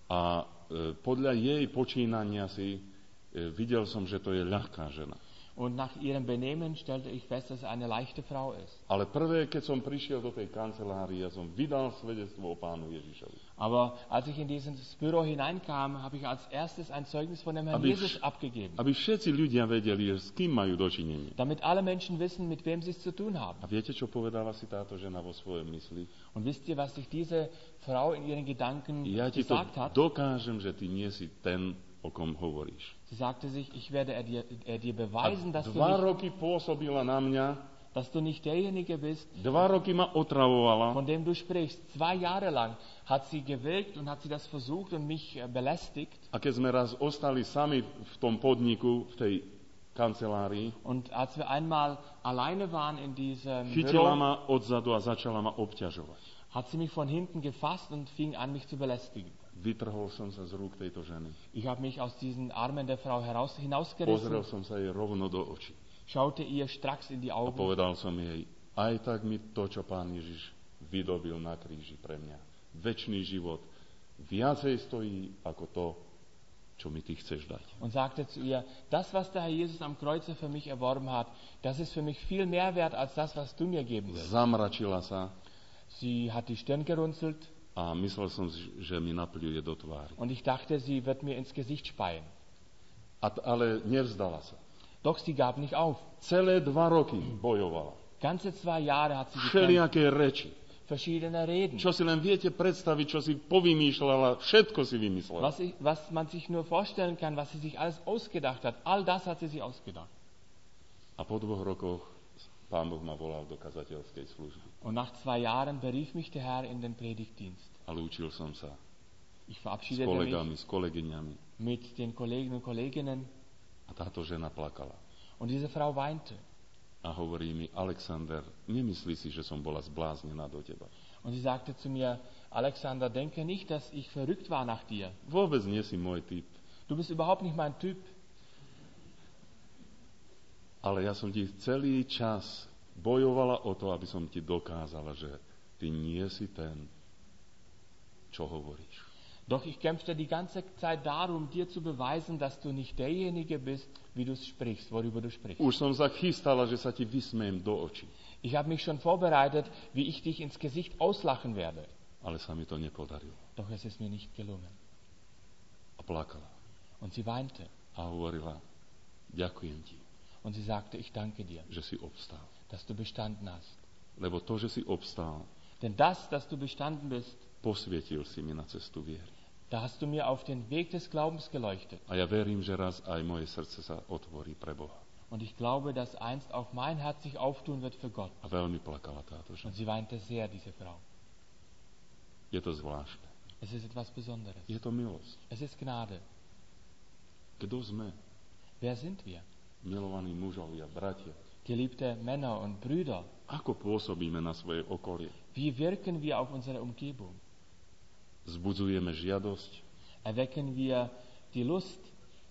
A e, podľa jej počínania si e, videl som, že to je ľahká žena. Und nach ihrem Benehmen stellte ich fest, dass es eine leichte Frau ist. Ale prvé, keď som prišiel do tej kancelárie, ja som vydal svedectvo o Pánu Ježišovi. Aber als ich in dieses Büro hineinkam, habe ich als erstes ein Zeugnis von dem Herrn Aby, Jesus vš- abgegeben. aby všetci ľudia vedeli, že s kým majú dočinenie. Damit alle Menschen wissen, mit wem sie es zu tun haben. A viete, čo povedala si táto žena vo svojom mysli? Und wisst ihr, was sich diese Frau in ihren Gedanken Ja ti to gesagt hat? dokážem, že ty nie si ten, o kom hovoríš. Sie sagte sich, ich werde er dir, er dir A beweisen, dass du, dva nicht, roky pôsobila na mňa, dass du nicht derjenige bist, dva roky ma otravovala. von dem du sprichst. Zwei Jahre lang hat sie gewirkt und hat sie das versucht und mich äh, belästigt. A keď sme raz ostali sami v tom podniku, v tej kancelárii, Und als wir einmal alleine waren in diesem chytila Büro, ma odzadu a začala ma obťažovať. hat sie mich von hinten gefasst und fing an, mich zu belästigen. Vytrhol som sa z rúk tejto ženy. Ich habe mich aus diesen Armen der Frau heraus, Pozrel hinausgerissen, som sa jej rovno do očí. schaute ihr stracks in die A Augen povedal som jej, aj tak mi to, čo Pán Ježiš vydobil na kríži pre mňa, večný život, viacej stojí ako to, čo mi ty chceš dať. und sagte zu ihr, das, was der Herr Jesus am Kreuze für mich erworben hat, das ist für mich viel mehr wert als das, was du mir geben willst. Zamračila sa Sie hat die Stirn gerunzelt a myslel som si, že mi napľuje do tvári. und ich dachte, sie wird mir ins Gesicht speien. A t- ale nevzdala sa. Doch sie gab nicht auf. Celé dva roky bojovala. Ganze zwei Jahre hat sie gekämpft, Všelijaké reči. verschiedene Reden. Čo si len viete predstaviť, čo si povymýšľala, všetko si vymyslela. Was, ich, was man sich nur vorstellen kann, was sie sich alles ausgedacht hat, all das hat sie sich ausgedacht. A po dvoch rokoch Pán Boh ma volal do kazateľskej služby. Und nach zwei Jahren berief mich der Herr in den Predigtdienst. Ale učil som sa Ich s verabschiedete mich kolegami, s kolegyňami. mit den Kollegen und Kolleginnen A táto žena plakala. und diese Frau weinte. A hovorí mi, Alexander, nemyslí si, že som bola zbláznená do teba. Und sie sagte zu mir, Alexander, denke nicht, dass ich verrückt war nach dir. Vôbec nie si môj typ. Du bist überhaupt nicht mein Typ. Ale ja som ti celý čas bojovala o to, aby som ti dokázala, že ty nie si ten, čo hovoríš. Doch ich kämpfte die ganze Zeit darum, dir zu beweisen, dass du nicht derjenige bist, wie du sprichst, worüber du sprichst. Už som sa chystala, že sa ti vysmejem do očí. Ich habe mich schon vorbereitet, wie ich dich ins Gesicht auslachen werde. Ale sa mi to nepodarilo. Doch es ist mir nicht gelungen. A plakala. Und sie weinte. A hovorila, ďakujem ti, Und sie sagte, ich danke dir, že si obstál. dass du bestanden hast. Lebo to, že si obstál, Denn das, dass du bestanden bist, posvietil si mi na cestu viery. da hast du mir auf den Weg des Glaubens geleuchtet. A ja verím, že raz aj moje srdce sa otvorí pre Boha. Und ich glaube, dass einst auch mein Herz sich auftun wird für Gott. A veľmi plakala táto žena. Und sie weinte sehr, diese Frau. Je to zvláštne. Es ist etwas Besonderes. Je to milosť. Es ist Gnade. Kto sme? Wer sind wir? Milovaní mužovia, bratia. Geliebte Männer und Brüder, Ako pôsobíme na svoje okolie? wie wirken wir auf unsere Umgebung? Zbudzujeme žiadosť, Erwecken wir die Lust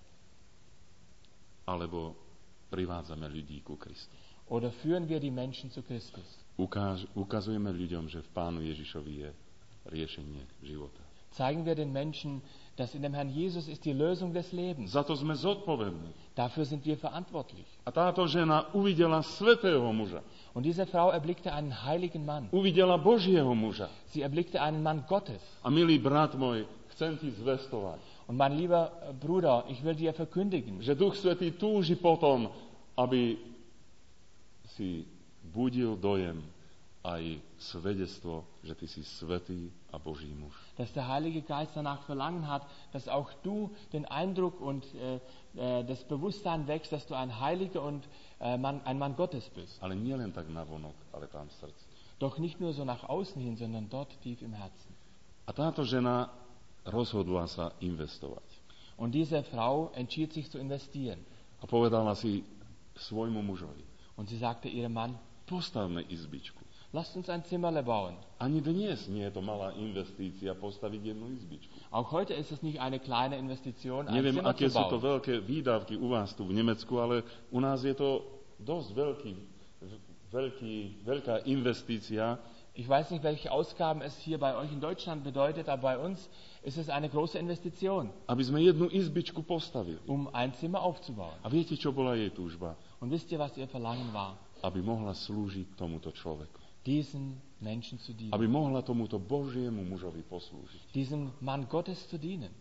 alebo privádzame ľudí ku Kristu? oder führen wir die Menschen zu Christus? Ukáž, ukazujeme ľuďom, že v Pánu Ježišovi je riešenie života. Zeigen wir den Menschen, dass in dem Herrn Jesus ist die Lösung des Lebens. Za to sme zodpovední. Dafür sind wir verantwortlich. A táto žena uvidela svätého muža. Und diese Frau erblickte einen heiligen Mann. Uvidela Božieho muža. Sie erblickte einen Mann Gottes. A milý brat môj, chcem ti zvestovať, Und mein lieber Bruder, ich will dir verkündigen, že Duch Svätý túži potom, aby si budil dojem a aj svedectvo, že ty si svätý a Boží muž. Dass der Heilige Geist danach verlangen hat, dass auch du den Eindruck und äh, äh, das Bewusstsein wächst, dass du ein Heiliger und äh, Mann, ein Mann Gottes bist. Ale nie len tak navonok, ale tam v srdci. Doch nicht nur so nach außen hin, sondern dort tief im Herzen. A táto žena rozhodla sa investovať. Und diese Frau entschied sich zu investieren. A povedala si svojmu mužovi, Und sie sagte ihrem Mann, postavme izbičku. lasst uns ein Zimmerle bauen. Ani dnes nie je to malá investícia postaviť jednu izbičku. Auch heute ist es nicht eine kleine Investition, ein Neviem, Zimmer aké zu sú to bauen. veľké výdavky u vás tu v Nemecku, ale u nás je to dosť veľký, veľký, veľká investícia. Ich weiß nicht, welche Ausgaben es hier bei euch in Deutschland bedeutet, aber bei uns ist es eine große Investition, Aby sme jednu izbičku postavili. um ein Zimmer aufzubauen. A viete, čo bola jej túžba? Und wisst ihr, was ihr Verlangen war? Aby mohla slúžiť tomuto človeku. Diesen Menschen zu dienen, Aby mohla tomuto Božiemu mužovi poslúžiť. diesem Mann Gottes zu dienen.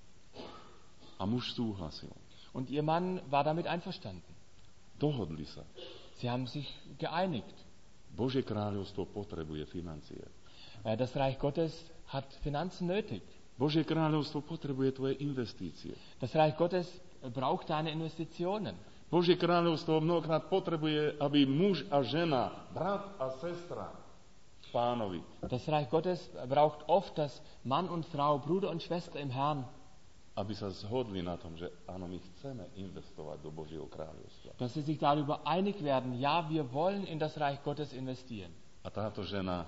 A muž súhlasil. Und ihr Mann war damit einverstanden. Dohodli sa. Sie haben sich geeinigt. Božie kráľovstvo potrebuje financie. Äh, Das Reich Gottes hat Finanzen nötig. Božie kráľovstvo potrebuje tvoje investície. Das Reich Gottes braucht deine Investitionen. Božie kráľovstvo mnohokrát potrebuje, aby muž a žena, brat a sestra v Pánovi, Das Reich Gottes braucht oft, dass Mann und Frau, Bruder und Schwester im Herrn, aby sa zhodli na tom, že áno, my chceme investovať do Božieho kráľovstva. dass sie sich darüber einig werden, ja, wir wollen in das Reich Gottes investieren. A táto žena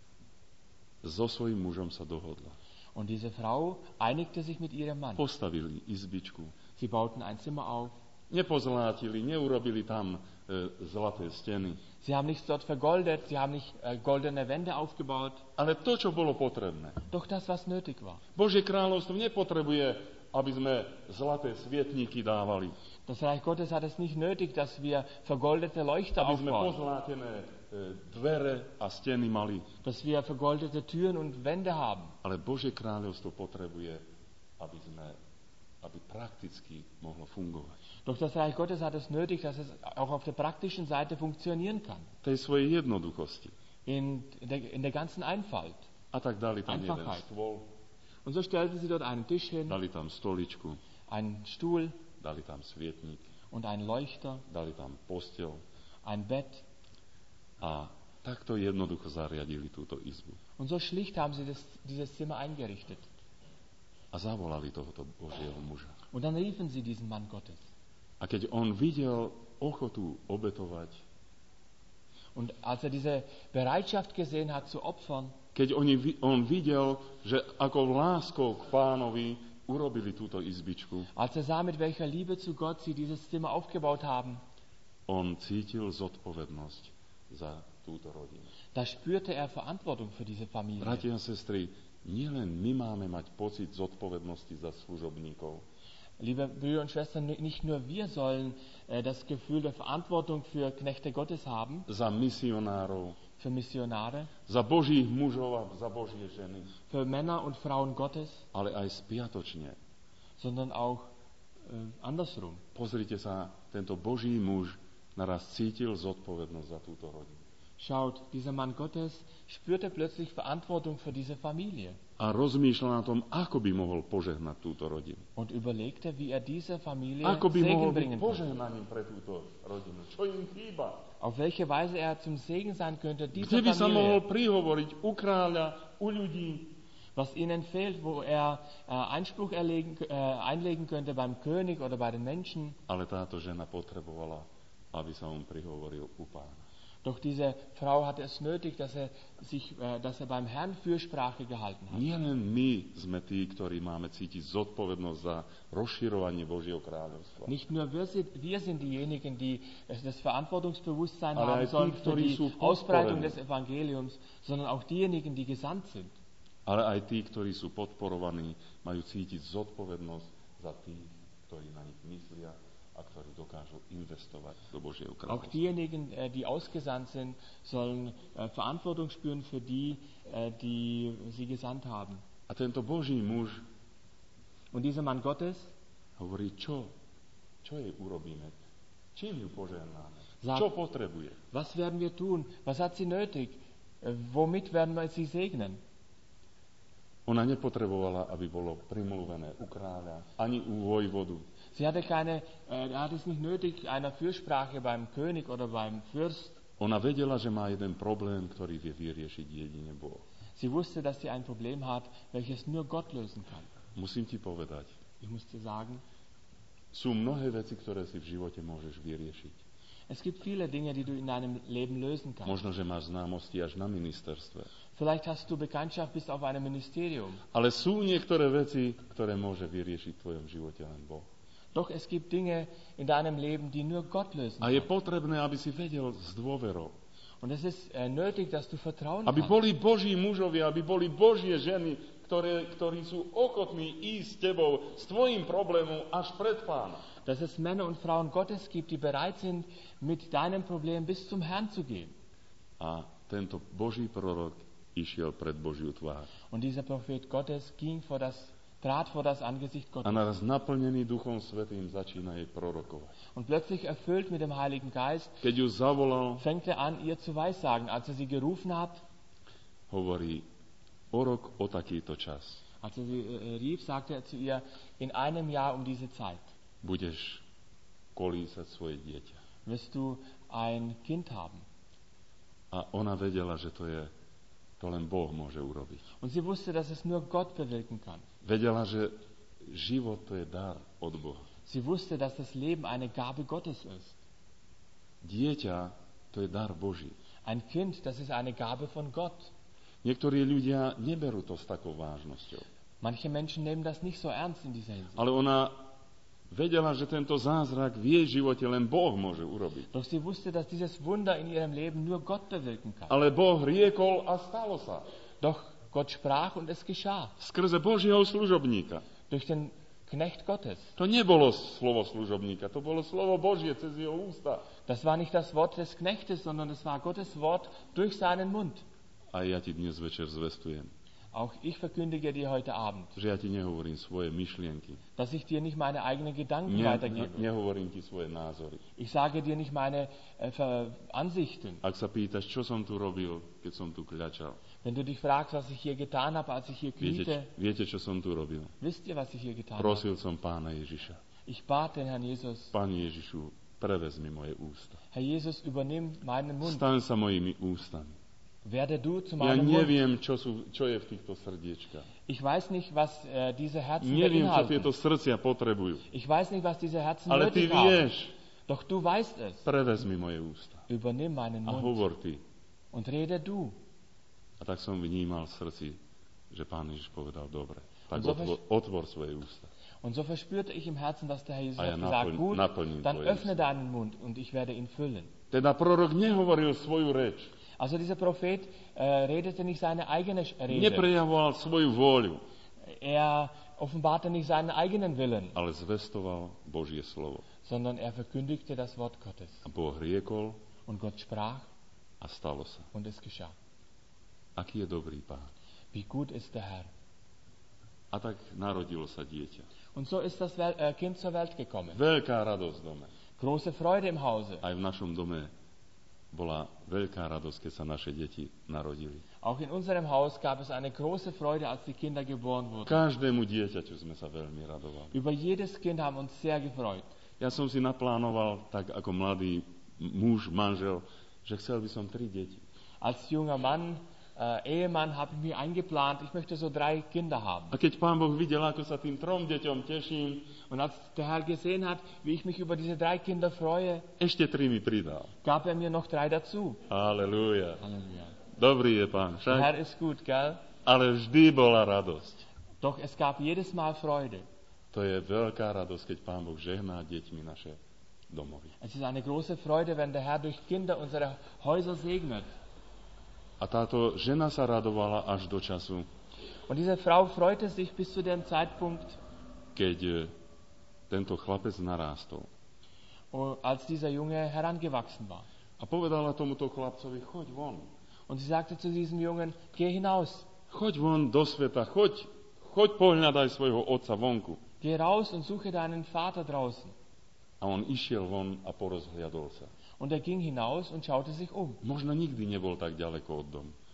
so svojím mužom sa dohodla. Und diese Frau einigte sich mit ihrem Mann. Postavili izbičku, Sie bauten ein Zimmer auf. nepozlátili, neurobili tam e, zlaté steny. Sie haben nichts dort vergoldet, sie haben nicht äh, goldene Wände aufgebaut. Ale to, čo bolo potrebné. Doch das, was nötig war. Božie kráľovstvo nepotrebuje, aby sme zlaté svietníky dávali. Das Reich Gottes hat es nicht nötig, dass wir vergoldete Leuchter Aby sme aufbauen, pozlátené e, dvere a steny mali. dass wir vergoldete Türen und Wände haben. Ale Božie kráľovstvo potrebuje, aby sme, aby prakticky mohlo fungovať. Doch das Reich Gottes hat es nötig, dass es auch auf der praktischen Seite funktionieren kann. Tej svojej jednoduchosti. In der, in der ganzen Einfalt. A tak dali tam jeden Einfachheit. stôl, Und so stellten sie dort einen Tisch hin, dali tam stoličku, einen Stuhl dali tam svietnik, und einen Leuchter, dali tam posteľ ein Bett. a takto jednoducho zariadili túto izbu. Und so schlicht haben sie das, dieses Zimmer eingerichtet. A zavolali tohoto Božieho muža. Und dann riefen sie diesen Mann Gottes. A keď on videl ochotu obetovať, Und als er diese Bereitschaft gesehen hat zu opfern, keď oni, vi- on videl, že ako láskou k Pánovi urobili túto izbičku, als er sah, mit welcher Liebe zu Gott sie dieses Zimmer aufgebaut haben, on cítil zodpovednosť za túto rodinu. da spürte er Verantwortung für diese Familie. Bratia a sestry, nielen my máme mať pocit zodpovednosti za služobníkov, Liebe Brüder und Schwestern, nicht nur wir sollen äh, das Gefühl der Verantwortung für Knechte Gottes haben, za misionárov, für Missionare, za Božích mužov a za Božie ženy, für Männer und Frauen Gottes, ale aj spiatočne. sondern auch äh, andersrum. Pozrite sa, tento Boží muž naraz cítil zodpovednosť za túto rodinu. Schaut, dieser Mann Gottes spürte plötzlich Verantwortung für diese Familie A rozmýšľal na tom, ako by mohol požehnať túto rodinu. und überlegte, wie er dieser Familie Ako by mohol Segen byť bringen könnte. požehnaním pre túto rodinu. Čo im chýba? Auf welche Weise er zum Segen sein könnte Kde dieser by sa mohol Familie, prihovoriť u kráľa, u ľudí? was ihnen fehlt, wo er äh, Einspruch erlegen, äh, einlegen könnte beim König oder bei den Menschen. Ale táto žena potrebovala, aby sa on prihovoril u Pána. Doch diese Frau hatte es nötig, dass er, sich, äh, dass er beim Herrn Fürsprache gehalten hat. Nielen my sme tí, ktorí máme cítiť zodpovednosť za rozširovanie Božieho kráľovstva. Nicht nur wir sind, wir sind diejenigen, die das Verantwortungsbewusstsein Ale haben aj tí, sollen für ktorí die sú Ausbreitung podporení. des Evangeliums, sondern auch diejenigen, die gesandt sind. Ale aj tí, ktorí sú podporovaní, majú cítiť zodpovednosť za tých, ktorí na nich myslia a ktorí dokážu investovať do Božieho Auch kráľovstva. diejenigen, äh, die ausgesandt sind, sollen äh, Verantwortung spüren für die, äh, die sie gesandt haben. A tento Boží muž Und dieser Mann Gottes hovorí, čo? Čo jej urobíme? Čím ju požehnáme? Za- Čo potrebuje? was werden wir tun? Was hat sie nötig? Äh, Womit werden wir sie segnen? Ona nepotrebovala, aby bolo primluvené u kráľa, ani u vojvodu. Sie hatte keine, äh, hat es nicht nötig, einer Fürsprache beim König oder beim Fürst. Ona vedela, že má jeden problém, ktorý vie vyriešiť jedine Boh. Sie wusste, dass sie ein Problem hat, welches nur Gott lösen kann. Musím ti povedať, Ich muss dir sagen, sú mnohé veci, ktoré si v živote môžeš vyriešiť. es gibt viele Dinge, die du in deinem Leben lösen kannst. Možno, že máš známosti až na ministerstve. Vielleicht hast du Bekanntschaft bis auf einem Ministerium. Ale sú niektoré veci, ktoré môže vyriešiť v tvojom živote len Boh. Doch es gibt Dinge in deinem Leben, die nur Gott lösen A je kann. potrebné, aby si vedel s dôverou. Und es ist äh, nötig, dass du Vertrauen Aby hast. boli Boží mužovia, aby boli Božie ženy, ktoré, ktorí sú ochotní ísť s tebou, s tvojim problémom až pred Pána. Dass es Männer und Frauen Gottes gibt, die bereit sind, mit deinem Problem bis zum Herrn zu gehen. A tento Boží prorok išiel pred Božiu tvár. Und dieser Prophet Gottes ging vor das, trat vor das Angesicht A Gottes. naraz naplnený Duchom Svätým začína jej prorokovať. Und plötzlich erfüllt mit dem Heiligen Geist, Keď ju zavolal, fängt er an, ihr zu weissagen. Als er sie gerufen hat, hovorí, o rok, o takýto čas als er sie äh, rief, sagte er zu ihr, in einem Jahr um diese Zeit budeš kolísať svoje dieťa. wirst du ein Kind haben. A ona vedela, že to je, to len Boh môže urobiť. Und sie wusste, dass es nur Gott bewirken kann. Vedela, že život to je dar od Boha. Sie wusste, dass das Leben eine Gabe Gottes ist. Dieťa, to je dar Boží. Ein Kind, das ist eine Gabe von Gott. Niektorí ľudia neberú to s takou vážnosťou. Manche Menschen nehmen das nicht so ernst in dieser Hinsicht. Ale ona vedela, že tento zázrak v jej živote len Boh môže urobiť. Doch sie wusste, dass dieses Wunder in ihrem Leben nur Gott bewirken kann. Ale Boh riekol a stalo sa. Doch Gott sprach und es geschah. Skrze Božieho služobníka. Durch den Knecht Gottes. To nebolo slovo služobníka, to bolo slovo Božie cez jeho ústa. Das war nicht das Wort des Knechtes, sondern es war Gottes Wort durch seinen Mund. A ja ti dnes večer zvestujem, Auch ich verkündige dir heute Abend, že ja ti nehovorím svoje myšlienky. dass ich dir nicht meine eigenen Gedanken Ne, ne, weitergebe. nehovorím ti svoje názory. Ich sage dir nicht meine äh, Ver- Ansichten. Ak sa pýtaš, čo som tu robil, keď som tu kľačal. Wenn du dich fragst, was ich hier getan habe, als ich hier Viete, kniete, viete, čo som tu robil? wisst ihr, was ich hier getan habe? Prosil som Pána Ježiša. Ich bat den Herrn Jesus, Pane Ježišu, prevezmi moje ústa. Herr Jesus, übernimm meinen Mund. Staň sa mojimi ústami. Werde du zu Ja meinem Mund. neviem, čo, sú, čo je v týchto srdiečkách. Ich weiß nicht, was äh, diese Herzen Neviem, čo tieto beinhalten. srdcia potrebujú. Ich weiß nicht, was diese Herzen Ale ty nötig haben. vieš, Doch du weißt es. prevezmi moje ústa. Übernimm meinen A Mund hovor ty. und rede du. A tak som vnímal v srdci, že Pán Ježiš povedal, dobre, tak Und so otvor, otvor svoje ústa. Und so verspürte ich im Herzen, dass der Herr Jesus A ja hat gesagt, naplň, gut, naplním dann tvoje öffne ústa. deinen Mund und ich werde ihn füllen. Teda prorok nehovoril svoju reč. Also dieser Prophet äh, redete nicht seine eigene Sch- Rede. Neprejavoval svoju vôľu, Er offenbarte nicht seinen eigenen Willen, ale zvestoval Božie slovo. sondern er verkündigte das Wort Gottes. A Boh riekol Und Gott sprach a stalo sa. und es geschah. Aký je dobrý Pán. Wie gut ist der Herr. A tak narodilo sa dieťa. Und so ist das Wel äh, Kind zur Welt gekommen. Veľká radosť v dome. Große Freude im Hause. Aj v našom dome bola veľká radosť, keď sa naše deti narodili. Auch in unserem Haus gab es eine große Freude, als die Kinder geboren wurden. Každému dieťaťu sme sa veľmi radovali. Über jedes Kind haben uns sehr gefreut. Ja som si naplánoval, tak ako mladý muž, manžel, že chcel by som tri deti. Als junger Mann, äh, Ehemann, habe ich mir eingeplant, ich möchte so drei Kinder haben. A keď Pán Boh videl, ako sa tým trom deťom teším, Und als der Herr gesehen hat, wie ich mich über diese drei Kinder freue, ešte tri mi pridal. gab er mir noch drei dazu. Halelúja. Halleluja. Dobrý je Pán, Der však? Herr ist gut, gell? Ale vždy bola radosť. Doch es gab jedes Mal Freude. To je veľká radosť, keď Pán Boh žehná deťmi naše domovy. Es ist eine große Freude, wenn der Herr durch Kinder unsere Häuser segnet. A táto žena sa radovala až do času, Und diese Frau freute sich bis zu dem Zeitpunkt, keď e, tento chlapec narástol. oh, als dieser Junge herangewachsen war. A povedala tomuto chlapcovi, choď von. Und sie sagte zu diesem Jungen, geh hinaus, Choď von do sveta, choď, choď pohľadaj svojho otca vonku. geh raus und suche deinen Vater draußen. A on išiel von a porozhliadol sa. Und er ging hinaus und schaute sich um. Možno nikdy nebol tak ďaleko od domu.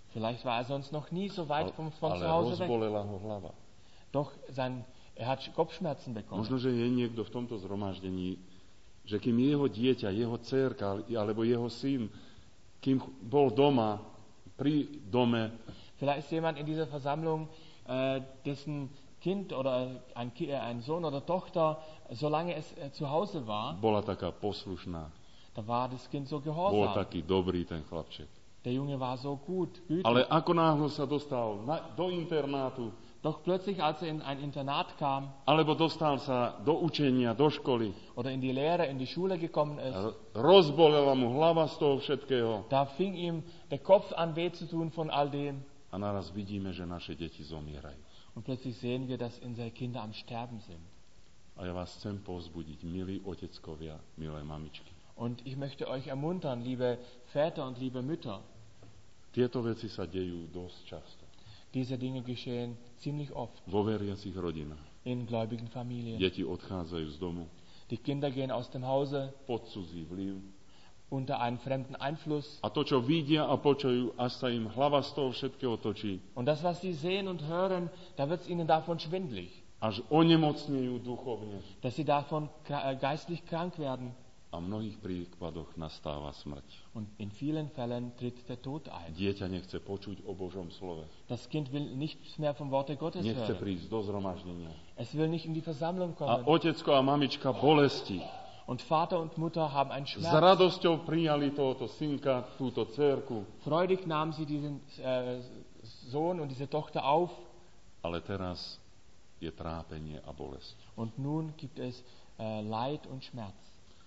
Vielleicht war er sonst noch nie so weit von, von ale zu Hause weg. rozbolela ho hlava. Doch sein, er hat Kopfschmerzen bekommen. Možno, že je niekto v tomto zhromaždení, že kým jeho dieťa, jeho dcérka alebo jeho syn, kým bol doma, pri dome, Vielleicht ist jemand in dieser Versammlung, äh, dessen Kind oder ein, Ki- äh, ein Sohn oder Tochter, solange es äh, zu Hause war, bola taká poslušná, da war das Kind so bol gehorsam. taký dobrý ten chlapček. Der Junge war so gut, gütig. Ale ako náhle sa dostal na, do internátu, Doch plötzlich, als er in ein Internat kam alebo dostal sa do učenia, do školy, oder in die Lehre, in die Schule gekommen ist, r- rozbolela mu hlava z toho všetkého da fing ihm der Kopf an weh zu tun von all dem. a naraz vidíme, že naše deti zomierajú. Und plötzlich sehen wir, dass unsere Kinder am Sterben sind. A ja vás chcem povzbudiť, milí oteckovia, milé mamičky. Und ich möchte euch ermuntern, liebe Väter und liebe Mütter, Tieto veci sa dejú dosť často diese Dinge geschehen ziemlich oft vo veriacich rodinách. in gläubigen Familien. Deti odchádzajú z domu Die Kinder gehen aus dem Hause pod cudzí vplyv. unter einen fremden Einfluss. A to, čo vidia a počujú, až sa im hlava z toho všetkého točí, Und das, was sie sehen und hören, da wird es ihnen davon schwindlig, až onemocnejú duchovne. dass sie davon kra- äh, geistlich krank werden. A v mnohých prípadoch nastáva smrť. Und in vielen Fällen tritt der Tod ein. Dieťa nechce počuť o Božom slove. Das Kind will nichts mehr vom Worte Gottes Nechce hören. prísť do zhromaždenia. Es will nicht in die Versammlung A kommen. otecko a mamička bolesti Und Vater und Mutter haben einen s Schmerz. radosťou prijali tohoto synka, túto dcérku. Freudig nahmen sie diesen äh, Sohn und diese Tochter auf. Ale teraz je trápenie a bolesť. Und nun gibt es äh, Leid und Schmerz.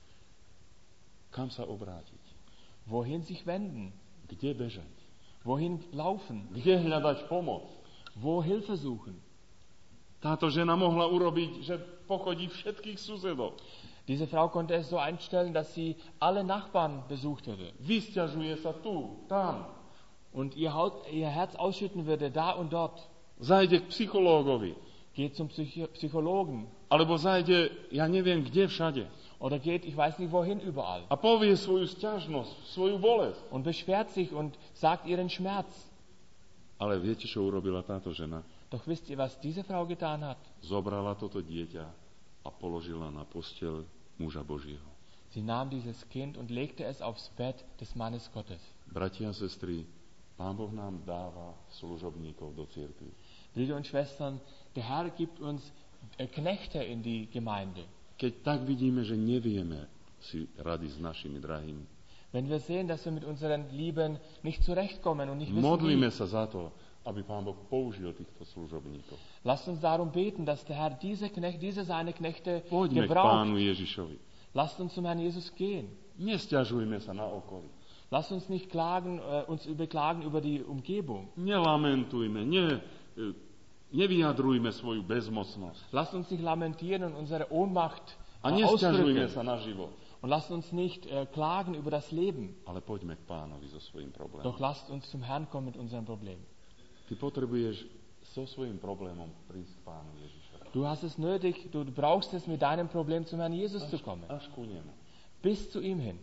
Kam sa obrátiť? Wohin sich wenden? Kde bežať? Wohin laufen? Kde hľadať pomoc? Wo Hilfe suchen? Táto žena mohla urobiť, že pochodí všetkých susedov. Diese Frau konnte es so einstellen, dass sie alle Nachbarn besucht hätte Vysťažuje sa tu, tam. und ihr, Haut, ihr Herz ausschütten würde, da und dort. Zajde k psychológovi. Geht zum Psychi- Psychologen Alebo zajde, ja neviem kde všade. oder geht, ich weiß nicht wohin, überall A povie svoju sťažnosť, svoju bolesť. und beschwert sich und sagt ihren Schmerz. Ale viete, čo urobila táto žena? Doch wisst ihr, was diese Frau getan hat? Zobrala toto dieťa a položila na posteľ muža Božieho. Sie nahm dieses Kind und legte es aufs Bett des Mannes Gottes. Bratia a sestry, Pán Boh nám dáva služobníkov do cirkvi. Brüder und Schwestern, der Herr gibt uns äh, Knechte in die Gemeinde. Keď tak vidíme, že nevieme si rady s našimi drahými, Wenn wir sehen, dass wir mit unseren Lieben nicht zurechtkommen und nicht wissen, modlíme wie, sa za to, aby Pán Boh použil týchto služobníkov. lasst uns darum beten, dass der Herr diese, Knecht, diese seine Knechte Poďme k gebraucht. Pánu Ježišovi. Lasst uns zum Herrn Jesus gehen. Nesťažujme sa na okolí. Lasst uns nicht klagen, äh, uns beklagen über die Umgebung. Nelamentujme, ne, e, nevyjadrujme svoju bezmocnosť. Lasst uns nicht lamentieren und unsere Ohnmacht A äh, nesťažujme ausdrücken. sa na život. Und lasst uns nicht äh, klagen über das Leben. Ale poďme k Pánovi so svojím problémom. Doch lasst uns zum Herrn kommen mit unserem Problem. Ty potrebuješ so svojím problémom prísť k Pánu Ježišovi. Du hast es nötig, du brauchst es mit deinem Problem zum Herrn Jesus zu kommen. Až ku nemu. Bis zu ihm hin.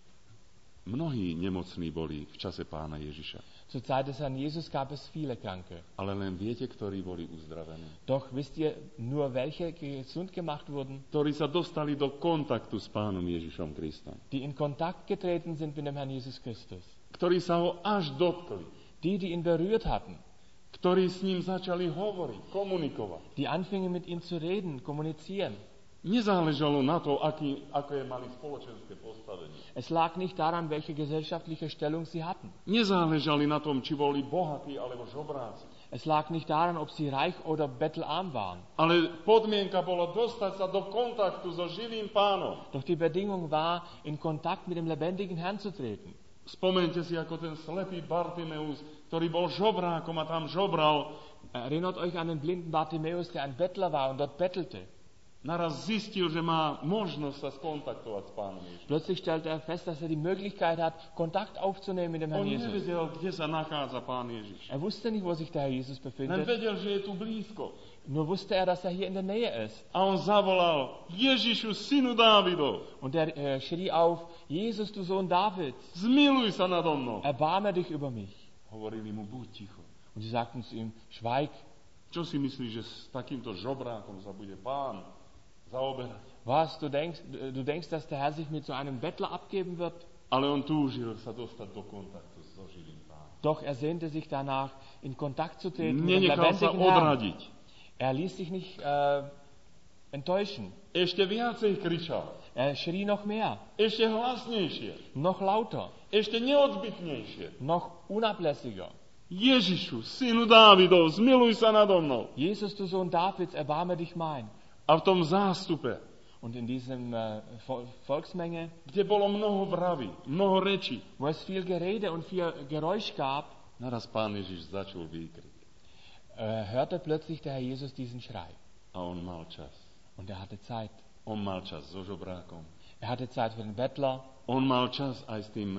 Mnohí nemocní boli v čase Pána Ježiša. Zur Zeit des Herrn Jesus gab es viele Kranke. Ale len viete, ktorí boli uzdravení. Doch wisst ihr nur, welche gesund gemacht wurden? Ktorí sa dostali do kontaktu s Pánom Ježišom Kristom. Die in Kontakt getreten sind mit dem Herrn Jesus Christus. Ktorí sa ho až dotkli. Die, die ihn berührt hatten. Ktorí s ním začali hovoriť, komunikovať. Die anfingen mit ihm zu reden, kommunizieren. Nezáležalo na to, aký, aké mali spoločenské postavenie. Es lag nicht daran, welche gesellschaftliche Stellung sie hatten. Nezáležali na tom, či boli bohatí alebo žobráci. Es lag nicht daran, ob sie reich oder bettelarm waren. Ale podmienka bola dostať sa do kontaktu so živým Pánom. Doch die Bedingung war, in Kontakt mit dem lebendigen Herrn zu treten. Spomeňte si, ako ten slepý Bartimeus, ktorý bol žobrákom a tam žobral, Erinnert euch an den blinden Bartimäus, der ein Bettler war und dort bettelte. naraz zistil, že má možnosť sa skontaktovať s Pánom Ježišom. Plötzlich stellte er fest, dass er die Möglichkeit hat, Kontakt aufzunehmen mit dem On Herrn Jesus. nevedel, kde sa nachádza Pán Ježiš. Er wusste nicht, wo sich der Herr Jesus Len befindet. vedel, že je tu blízko. Nur wusste er, dass er hier in der Nähe ist. A on zavolal, Ježišu, synu Dávidov, Und er äh, schrie auf, Jesus, du Sohn Davids, zmiluj sa nado mnou. erbarme dich über mich. Hovorili mu, buď ticho. Und sie sagten zu ihm, schweig. Čo si myslíš, že s takýmto žobrákom sa bude Pán zaoberať? Was, du denkst, du denkst, dass der Herr sich mit so einem Bettler abgeben wird? Ale on túžil sa dostať do kontaktu so živým Pánom. Doch er sehnte sich danach, in Kontakt zu treten mit dem Nenechal sa lebendigen Herrn. odradiť. Er ließ sich nicht äh, enttäuschen. Ešte viacej kričal. Er schrie noch mehr, Ešte hlasnejšie. noch lauter, Ešte neodbytnejšie. noch unablässiger. Ježišu, synu Dávidov, zmiluj sa nado mnou. Jesus, du Sohn Davids, erbarme dich mein. A v tom zástupe, Und in diesem äh, Vol- Volksmenge, kde bolo mnoho vravy, mnoho rečí, wo es viel Gerede und viel Geräusch gab, naraz Pán Ježiš začul výkrik. äh, hörte plötzlich der Herr Jesus diesen Schrei. A on mal čas. Und er hatte Zeit. On mal čas so žobrákom. Er hatte Zeit für den Bettler. On mal čas aj s tým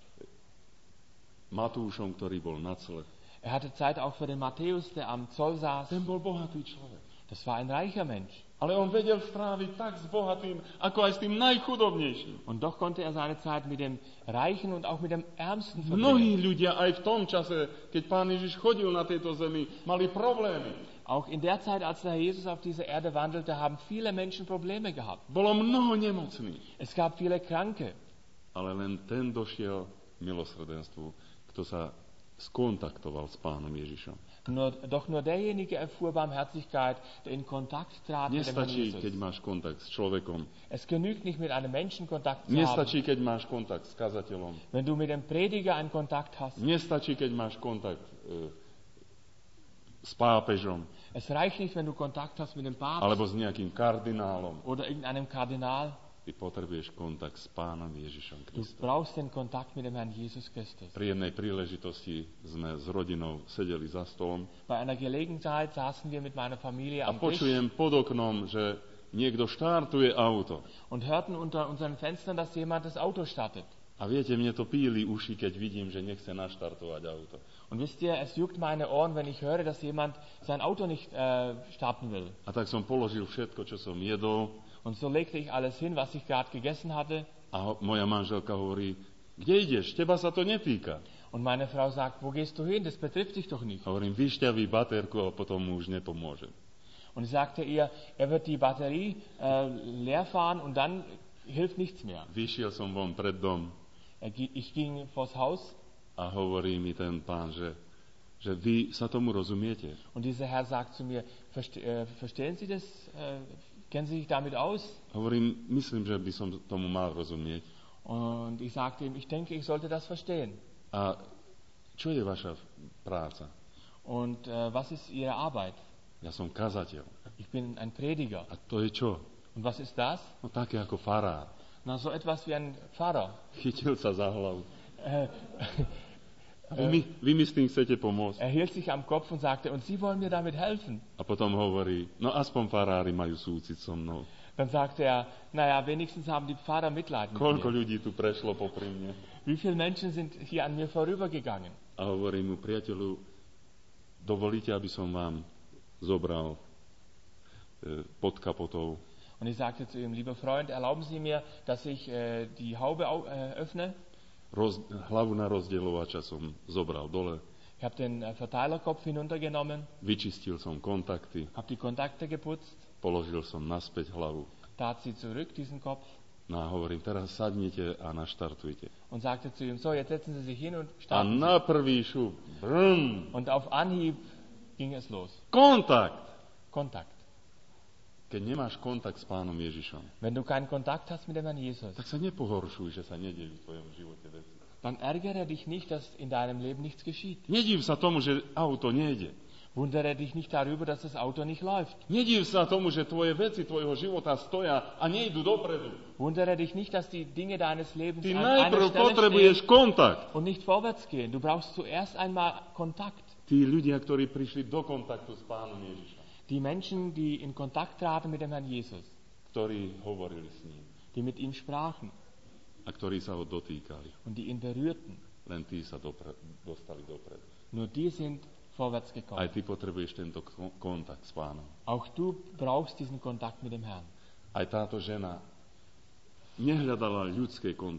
Matúšom, ktorý bol na cle. Er hatte Zeit auch für den Matthäus, der am Zoll saß. Ten bol bohatý človek. Das war ein reicher Mensch. Ale on vedel stráviť tak s bohatým, ako aj s tým najchudobnejším. Und doch konnte er seine Zeit mit dem Reichen und auch mit dem Ärmsten Mnohí verbringen. ľudia aj v tom čase, keď Pán Ježiš chodil na tejto zemi, mali problémy. Auch in der Zeit, als der Herr Jesus auf dieser Erde wandelte, haben viele Menschen Probleme gehabt. Bolo mnoho nemocných. Es gab viele Kranke. Ale len ten došiel k milosrdenstvu, kto sa skontaktoval s Pánom Ježišom. Nur, doch nur derjenige erfuhr Barmherzigkeit, der in Kontakt trat mit dem Herrn Nestačí, keď Jesus. máš kontakt s človekom. Es genügt nicht, mit einem Menschen Kontakt zu haben. Nestačí, keď máš kontakt s kazateľom. Wenn du mit dem Prediger einen Kontakt hast. Nestačí, keď máš kontakt e, s pápežom Es reicht nicht, wenn du Kontakt hast mit dem Papst alebo s nejakým kardinálom. oder irgendeinem Kardinal. Ty potrebuješ kontakt s Pánom Ježišom Du Kristom. brauchst den Kontakt mit dem Herrn Jesus Christus. Pri jednej príležitosti sme s rodinou sedeli za stolom Bei einer Gelegenheit saßen wir mit meiner Familie a am Tisch počujem pod oknom, že niekto štartuje auto. und hörten unter unseren Fenstern, dass jemand das Auto startet. A viete, mne to píli uši, keď vidím, že nechce naštartovať auto. Und wisst ihr, es juckt meine Ohren, wenn ich höre, dass jemand sein Auto nicht äh, starten will. A tak som položil všetko, čo som jedol Und so legte ich alles hin, was ich gerade gegessen hatte. a ho- moja manželka hovorí, kde ideš, teba sa to netýka. Und meine Frau sagt, wo gehst du hin? Das betrifft dich doch nicht. Hovorím, vyšťaví baterku a potom mu už nepomôže. Und ich sagte ihr, er wird die Batterie äh, leer fahren und dann hilft nichts mehr. Vyšiel som von pred dom Er, gi- ich ging vors Haus a hovorí mi ten pán, že, že vy sa tomu rozumiete. und dieser Herr sagt zu mir, Verste äh, verstehen Sie das? Äh, kennen Sie sich damit aus? Hovorím, myslím, že by som tomu mal rozumieť. Und ich sagte ihm, ich denke, ich sollte das verstehen. A čo je vaša práca? Und äh, was ist Ihre Arbeit? Ja som kazateľ. Ich bin ein Prediger. A to je čo? Und was ist das? No také ako farár. Na, so etwas wie ein Pfarrer. Chytil sa za hlavu. Äh, A vy, mi, vy mi s tým chcete pomôcť. er hielt sich am Kopf und sagte, und Sie wollen mir damit helfen? A potom hovorí, no aspoň farári majú súcit so mnou. Dann sagte er, naja, wenigstens haben die Pfarrer Mitleid mit Koľko mir. ľudí tu prešlo popri mne? Wie viele Menschen sind hier an mir vorübergegangen? A hovorí mu, priateľu, dovolíte, aby som vám zobral e, pod kapotou. Und ich sagte zu ihm, lieber Freund, erlauben Sie mir, dass ich äh, die Haube au äh, öffne? Roz, hlavu na rozdielovača som zobral dole, Ich habe den äh, Verteilerkopf hinuntergenommen, vyčistil som kontakty, habe die Kontakte geputzt, položil som naspäť hlavu. tat sie zurück, diesen Kopf, No a hovorím, teraz sadnite a naštartujte. und sagte zu ihm, so, jetzt setzen Sie sich hin und A starten na prvý šup, brum, Sie. Und auf Anhieb ging es los. kontakt. Kontakt. Keď nemáš kontakt s Pánom Ježišom, Wenn du keinen Kontakt hast mit dem Herrn Jesus, tak sa nepohoršuj, že sa nedejú v tvojom živote veci. dann ärgere dich nicht, dass in deinem Leben nichts geschieht. Nediv sa tomu, že auto nejde. Wundere dich nicht darüber, dass das Auto nicht läuft. Nediv sa tomu, že tvoje veci tvojho života stoja a nejdu dopredu. Wundere dich nicht, dass die Dinge deines Lebens Ty an einer najprv Stelle potrebuješ stehen kontakt. und nicht vorwärts gehen. Du brauchst zuerst einmal Kontakt. Tí ľudia, ktorí prišli do kontaktu s Pánom Ježišom, Die Menschen, die in Kontakt traten mit dem Herrn Jesus, ktorí hovorili s ním die mit ihm sprachen a ktorí sa ho dotýkali, und die ihn berührten, len tí sa dopre- dostali dopredu. nur die sind vorwärts Aj gekommen. ty potrebuješ tento ko- kontakt s Pánom. Auch du brauchst diesen Kontakt mit dem Herrn. Aj táto žena nehľadala ľudské kontakty.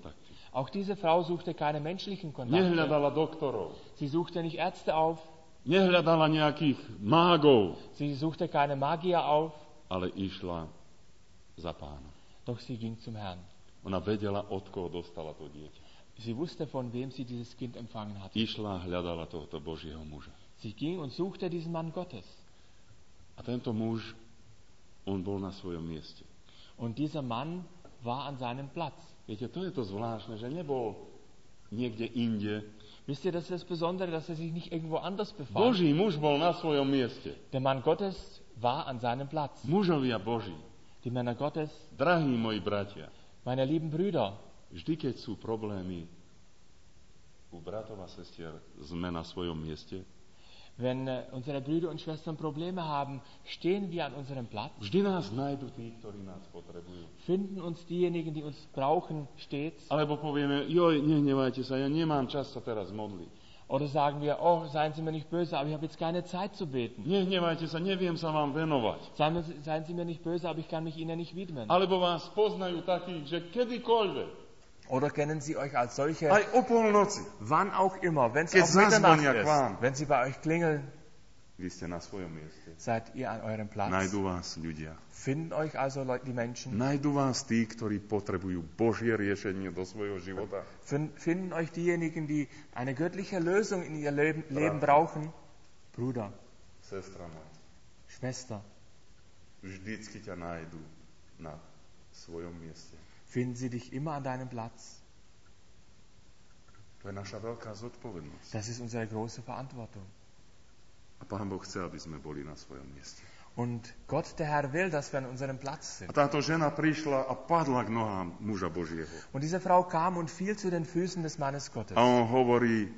Auch diese Frau suchte keine menschlichen Kontakte. Nehľadala doktorov. Sie suchte nicht Ärzte auf. Nehľadala nejakých mágov. Sie suchte keine Magier auf. Ale išla za Pánom. Doch sie ging zum Herrn. Ona vedela, od koho dostala to dieťa. Sie wusste, von wem sie dieses Kind empfangen hatte. Išla, hľadala tohto Božieho muža. Sie ging und suchte diesen Mann Gottes. A tento muž, on bol na svojom mieste. Und dieser Mann war an seinem Platz. Viete, to je to zvláštne, že nebol niekde inde. Wisst ihr, das ist das Besondere, dass er sich nicht irgendwo anders befand. Boží muž bol na svojom mieste. Der Mann Gottes war an seinem Platz. Mužovia Boží, Die Männer Gottes, drahí moji bratia, meine lieben Brüder, vždy, keď sú problémy u bratov a sestier, sme na svojom mieste. wenn äh, unsere Brüder und Schwestern Probleme haben, stehen wir an unserem Platz, Vždy nás nájdu tí, ktorí nás potrebujú. finden uns diejenigen, die uns brauchen, stets. Alebo povieme, joj, nehnevajte sa, ja nemám čas sa teraz modliť. Oder sagen wir, oh, seien Sie mir nicht böse, aber ich habe jetzt keine Zeit zu beten. Nehnevajte sa, neviem sa vám venovať. Seien, wir, seien Sie mir nicht böse, aber ich kann mich Ihnen nicht widmen. Alebo vás poznajú takých, že kedykoľvek, Oder kennen Sie euch als solche, aj o polnoci, wann auch immer, wenn es Keď auch Mitternacht zazvonia k vám. ist, wenn Sie bei euch klingeln, vy ste na svojom mieste. seid ihr an eurem Platz. Nájdu vás ľudia. Finden euch also Leute, die Menschen, Nájdu vás tí, ktorí potrebujú Božie riešenie do svojho života. fin- finden euch diejenigen, die eine göttliche Lösung in ihr Leben, Leben brauchen. Bruder, Sestra moja, Schwester, vždycky ťa nájdu na svojom mieste. finden sie dich immer an deinem Platz. To je naša veľká zodpovednosť. Das ist unsere große Verantwortung. A Pán Boh chce, aby sme boli na svojom mieste. Und Gott, der Herr, will, dass wir an unserem Platz A sind. táto žena prišla a padla k nohám muža Božieho. Und diese Frau kam und fiel zu den Füßen des Mannes Gottes. A on hovorí,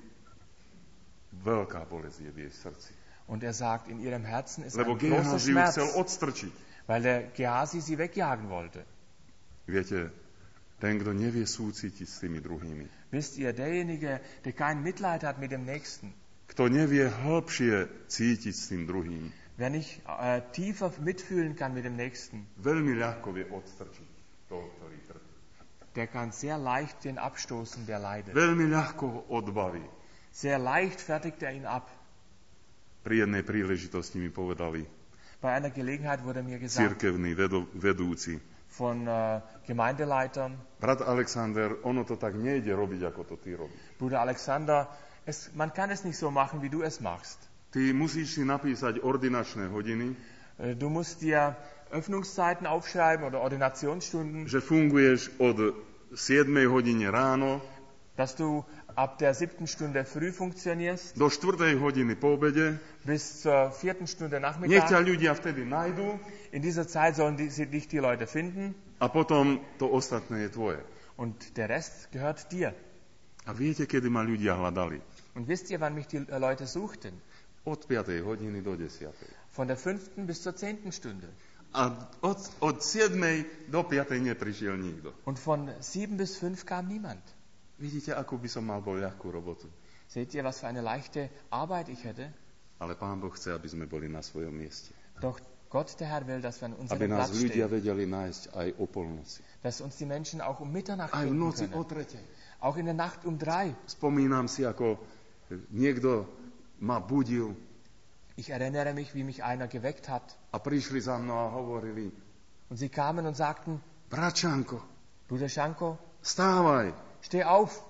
veľká bolesť je v jej srdci. Und er sagt, in ihrem Herzen ist Lebo ein großer Gehazi ju Schmerz, chcel odstrčiť. weil der Gehazi sie wegjagen wollte. Viete, ten, kto nevie súcitiť s tými druhými, Wisst ihr, derjenige, der kein Mitleid hat mit dem Nächsten, kto nevie hĺbšie cítiť s tým druhým, wer nicht äh, tiefer mitfühlen kann mit dem Nächsten, veľmi ľahko vie odstrčiť toho, ktorý trpí. der kann sehr leicht den abstoßen, der leidet. Veľmi ľahko ho odbaví. Sehr leicht fertigt er ihn ab. Pri jednej príležitosti mi povedali Bei einer Gelegenheit wurde mir gesagt cirkevní vedo- vedúci, von äh, Gemeindeleitern, brat Alexander, ono to tak nejde robiť, ako to ty robíš. Bruder Alexander, es, man kann es nicht so machen, wie du es machst. Ty musíš si napísať ordinačné hodiny, Äh, Du musst dir Öffnungszeiten aufschreiben oder Ordinationsstunden, že funguješ od siedmej hodine ráno dass du ab der siebten Stunde früh funktionierst do štvrtej hodiny po obede. bis zur vierten Stunde Nech ťa Nachmittag. ľudia vtedy nájdú In dieser Zeit sollen die, sie- dich die Leute finden a potom to ostatné je tvoje. und der Rest gehört dir. A viete, kedy ma ľudia hľadali? Und wisst ihr, wann mich die äh, Leute suchten? Od piatej hodiny do desiatej. Von der fünften bis zur zehnten Stunde. A od, od siedmej do piatej neprišiel nikto. Und von sieben bis fünf kam niemand. Vidíte, ako by som mal bol ľahkú robotu. Seht ihr, was für eine leichte Arbeit ich hätte? Ale Pán Boh chce, aby sme boli na svojom mieste. Doch Gott, der Herr, will, dass wir an Aby unserem nás Platz ľudia stehen. vedeli nájsť aj o polnoci. Dass uns die Menschen auch um Mitternacht Aj v finden noci o können. tretej. Auch in der Nacht um drei. Spomínam si, ako niekto ma budil Ich erinnere mich, wie mich einer geweckt hat. a prišli za mnou a hovorili, Und sie kamen und sagten, bračanko, Bruder Schanko, stávaj, steh auf,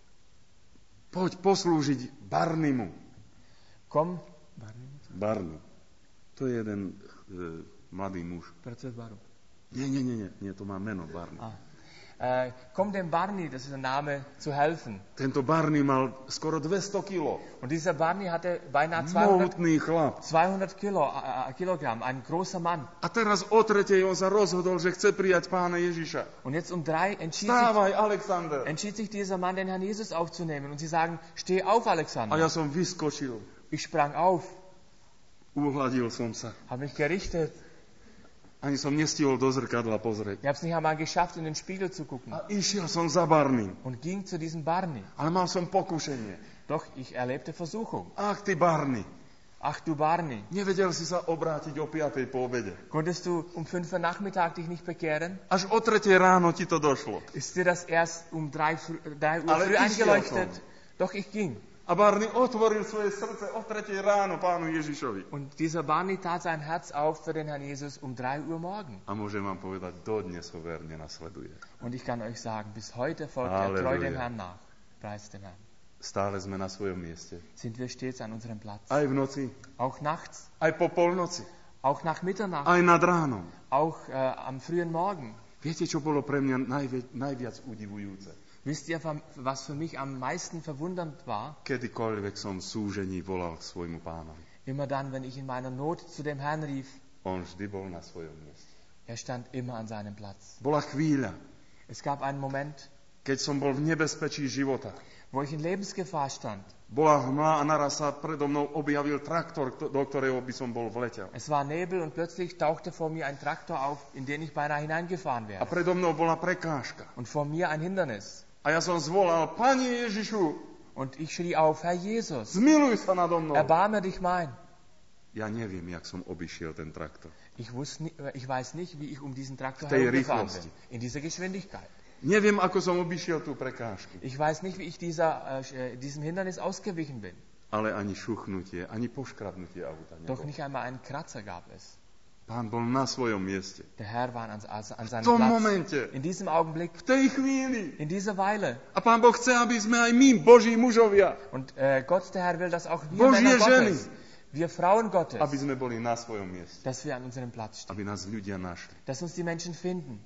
poď poslúžiť Barnimu. komm. Barni. To je jeden e, mladý muž. Nie, nie, nie, nie, nie, to má meno Barni. Ah. Äh, komm dem Barney, das ist ein Name, zu helfen. Tento Barni mal skoro dvesto kilo. Und dieser Barney hatte beinahe zweihundert, Mohutný chlap. zweihundert Kilo, äh, Kilogramm, ein großer Mann. A teraz o tretej on sa rozhodol, že chce prijať Pána Ježiša. Und jetzt um drei entschied sich, Stávaj, Alexander. entschied sich dieser Mann, den Herrn Jesus aufzunehmen. Und sie sagen, steh auf, A Alexander. ja som vyskočil. Ich sprang auf, Uhladil som sa. habe mich gerichtet. Ani som nestihol do zrkadla pozrieť. Ich habe es nicht einmal geschafft, in den Spiegel zu gucken. A išiel som za Barnim. Und ging zu diesem Barney. Ale mal som pokušenie. Doch ich erlebte Versuchung. Ach, ty Barni. Ach du Barney, Nevedel si sa obrátiť o piatej po obede. konntest du um fünf Uhr Nachmittag dich nicht bekehren? Až o tretej ráno ti to došlo. Ist dir das erst um drei, frü- drei Uhr Ale früh išiel eingeleuchtet? Doch ich ging. A Barney otvoril svoje srdce o tretej ráno pánu Ježišovi. Und dieser Barney tat sein Herz auf für den Herrn Jesus um drei Uhr morgen. A môžem vám povedať, dodnes ho verne nasleduje. Und ich kann euch sagen, bis heute folgt Halleluja. er treu dem Herrn nach. Preis dem Herrn. Stále sme na svojom mieste. Sind wir stets an unserem Platz. Aj v noci, Auch nachts, aj po polnoci, auch nach Mitternacht, aj nad ránom. auch äh, am frühen Morgen. Viete, čo bolo pre mňa najvi- najviac udivujúce? Wisst ihr, was für mich am meisten verwundernd war? Kedykoľvek som v súžení volal k svojmu pánovi. Immer dann, wenn ich in meiner Not zu dem Herrn rief, On vždy bol na svojom mieste. er stand immer an seinem Platz. Bola chvíľa, Es gab einen Moment, keď som bol v nebezpečí života. wo ich in Lebensgefahr stand. Bola hmla a naraz sa predo mnou objavil traktor, do ktorého by som bol vletel. Es war Nebel und plötzlich tauchte vor mir ein Traktor auf, in den ich beinahe hineingefahren A wäre. predo mnou bola prekážka. Und vor mir ein Hindernis. A ja som zvolal, Pane Ježišu, Und ich schrie auf, Herr Jesus, zmiluj sa nado mnou. erbarme dich mein. Ja neviem, jak som obišiel ten traktor. Ich, wusste, ni- äh, ich weiß nicht, wie ich um diesen Traktor V tej herumgefahren rýchlosti. bin. In dieser Geschwindigkeit. Neviem, ako som obišiel tú prekážku. Ich weiß nicht, wie ich dieser, äh, diesem Hindernis ausgewichen bin. Ale ani šuchnutie, ani poškrabnutie auta Doch nebolo. nicht einmal einen Kratzer gab es. Pán bol na svojom mieste. Der Herr war an, an, an V seinem tom Platz. momente, In diesem Augenblick, v tej chvíli. in dieser Weile. A Pán Boh chce, aby sme aj my, Boží mužovia, Und äh, Gott, der Herr, will, dass auch wir Božie Männer ženy, Gottes, wir Frauen Gottes, aby sme boli na svojom mieste. dass wir an unserem Platz stehen. Aby nás ľudia našli. Dass uns die Menschen finden.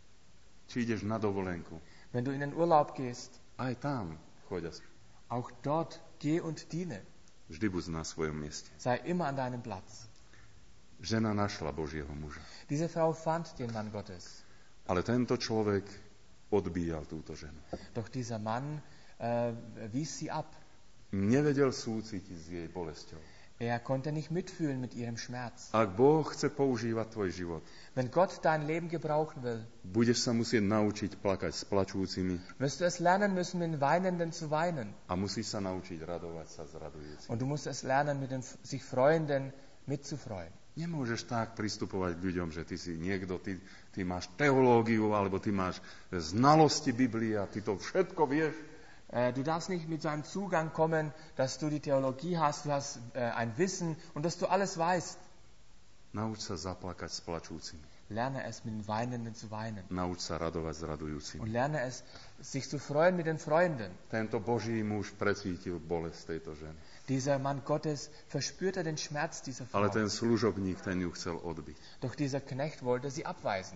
Či ideš na dovolenku, Wenn du in den Urlaub gehst, aj tam choď. auch dort geh und diene. Vždy buď na svojom mieste. Sei immer an deinem Platz. Žena našla Božieho muža. Diese Frau fand den Mann Gottes. Ale tento človek odbíjal túto ženu. Doch dieser Mann äh, wies sie ab. Nevedel súcitiť s jej bolesťou. Er konnte nicht mitfühlen mit ihrem Schmerz. Ak Boh chce používať tvoj život, Wenn Gott dein Leben gebrauchen will, budeš sa musieť naučiť plakať s plačúcimi wirst du es lernen müssen, mit den Weinenden zu weinen. a musíš sa naučiť radovať sa s radujúcimi. Und du musst es lernen, mit den sich Freunden mitzufreuen. Nemôžeš tak pristupovať k ľuďom, že ty si niekto, ty, ty máš teológiu, alebo ty máš znalosti Biblie a ty to všetko vieš. Äh, Du darfst nicht mit so einem Zugang kommen, dass du die Theologie hast, du hast äh, ein Wissen und dass du alles weißt. Nauč sa zaplakať s plačúcimi. Lerne es, mit den Weinenden zu weinen. Nauč sa radovať s radujúcimi. Und lerne es, sich zu freuen mit den Freunden. Tento Boží muž precítil bolesť tejto ženy. Dieser Mann Gottes verspürte den Schmerz dieser Frau. Ale ten služobník, ten ju chcel odbiť. Doch dieser Knecht wollte sie abweisen.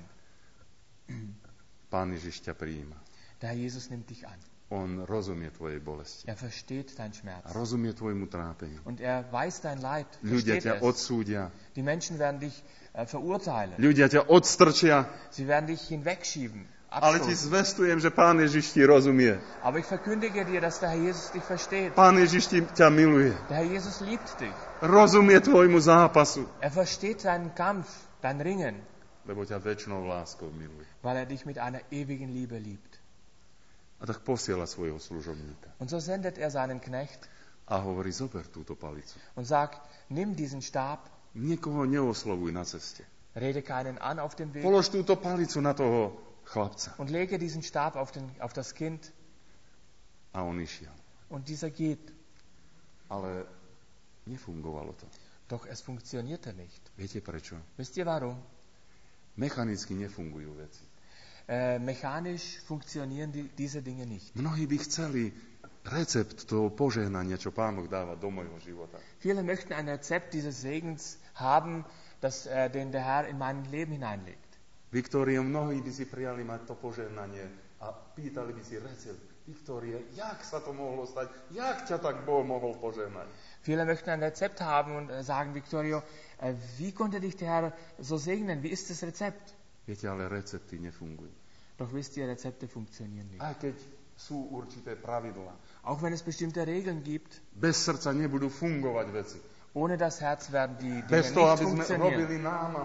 Pán Ježiš ťa prijíma. Der Herr Jesus nimmt dich an. On rozumie tvojej bolesti. Er versteht deinen Schmerz. A rozumie tvojmu trápeniu. Und er weiß dein Leid. Ľudia Versteht ťa es. odsúdia. Die Menschen werden dich äh, verurteilen. Ľudia ťa odstrčia. Sie werden dich hinwegschieben. Ale ti Abstoßen. zvestujem, že Pán Ježiš ti rozumie. Aber ich verkündige dir, dass der Herr Jesus dich versteht. Pán Ježiš ti, ťa miluje. Der Herr Jesus liebt dich. Rozumie tvojmu zápasu. Er versteht deinen Kampf, dein Ringen, Lebo ťa väčšnou láskou miluje. weil er dich mit einer ewigen Liebe liebt. A tak posiela svojho služobníka. Und so sendet er seinen Knecht A hovorí, zober túto palicu. und sagt, nimm diesen Stab, Nikoho neoslovuj na ceste. rede keinen an auf dem Weg Polož túto palicu na toho chlapca. und lege diesen Stab auf, den, auf das Kind A on išiel. und dieser geht. Ale nefungovalo to. Doch es funktionierte nicht. Viete prečo? Wisst ihr warum? Mechanicky nefungujú veci. Äh, mechanisch funktionieren die, diese Dinge nicht. Mnohí by chceli recept toho požehnania, čo Pán Boh dáva do mojho života. Viele möchten ein Rezept dieses Segens haben, das, äh, den der Herr in mein Leben hineinlegt. Viktória, mnohí by si prijali mať to požehnanie a pýtali by si recept. Viktória, jak sa to mohlo stať? Jak ťa tak Boh mohol požehnať? Viele möchten ein Rezept haben und äh, sagen, Victorio, äh, wie konnte dich der Herr so segnen? Wie ist das Rezept? Viete, ale recepty nefungujú. Doch wisst ihr, Rezepte funktionieren nicht. Aj keď sú určité pravidlá. Auch wenn es bestimmte Regeln gibt, Bez srdca nebudú fungovať veci. ohne das Herz werden die Dinge Bez toho, nicht aby sme funktionieren. robili námahu.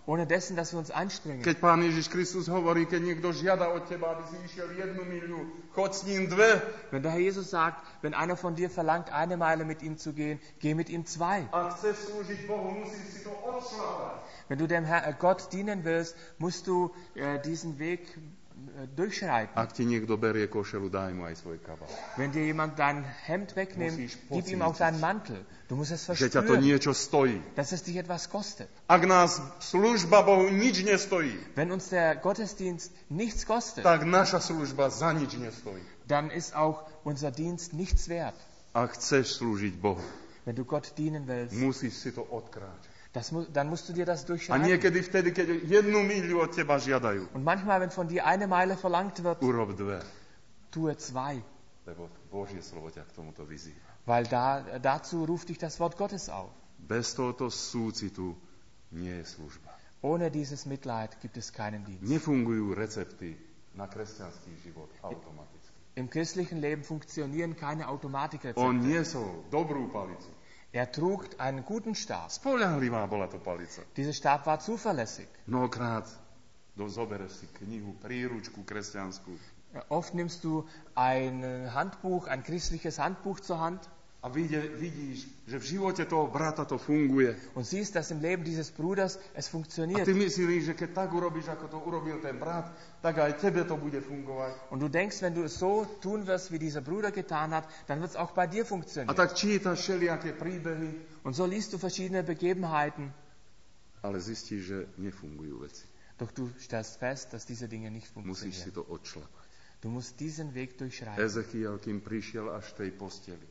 ohne dessen, dass wir uns anstrengen. Keď Pán Ježiš Kristus hovorí, keď niekto žiada od teba, aby si išiel jednu miľu, choď s ním dve. Wenn der Herr Jesus sagt, wenn einer von dir verlangt, eine Meile mit ihm zu gehen, geh mit ihm zwei. Ak chceš slúžiť Bohu, musíš si to odšlapať. Wenn du dem Herr, äh, Gott dienen willst, musst du äh, diesen Weg äh, durchschreiten. Ak ti niekto berie košelu, daj mu aj svoj kabát. Wenn dir jemand dein Hemd wegnimmt, gib ihm auch deinen Mantel. Du musst es Že ťa to verspüren, niečo stojí. dass es dich etwas kostet. Ak nás služba Bohu nič nestojí, Wenn uns der Gottesdienst nichts kostet, tak naša služba za nič nestojí. dann ist auch unser Dienst nichts wert. Ak chceš slúžiť Bohu, Wenn du Gott dienen willst, musíš si to odkráčať. das mu, dann musst du dir das A durchschreiten. niekedy vtedy, keď jednu míľu od teba žiadajú, Und manchmal, wenn von dir eine Meile verlangt wird, urob dve. tue zwei. Lebo Božie slovo ťa k tomuto vyzýva. Weil da, dazu ruft dich das Wort Gottes auf. Bez tohoto súcitu nie je služba. Ohne dieses Mitleid gibt es keinen Dienst. Nefungujú recepty na kresťanský život automaticky. Im christlichen Leben funktionieren keine On Automatikrezepte. niesol dobrú palicu. Er trug einen guten Stab. Spoľahlivá bola to palica. Dieser Stab war zuverlässig. Mnohokrát do, zobereš si knihu, príručku kresťanskú Oft nimmst du ein Handbuch, ein christliches Handbuch zur Hand a vidie, vidíš, že v živote toho brata to funguje. und siehst, dass im Leben dieses Bruders es A funktioniert. ty myslíš, že keď tak urobíš, ako to urobil ten brat, tak aj tebe to bude fungovať. Und du denkst, wenn du es so tun wirst, wie dieser Bruder getan hat, dann wird es auch bei dir A funktionieren. tak čítaš všelijaké príbehy, Und so liest du verschiedene Begebenheiten, ale zistíš, že nefungujú veci. doch du stellst fest, dass diese Dinge nicht Musíš si funktionieren. to odšlapať. Du musst diesen Weg durchschreiten. Ezechiel, kým prišiel až v tej posteli.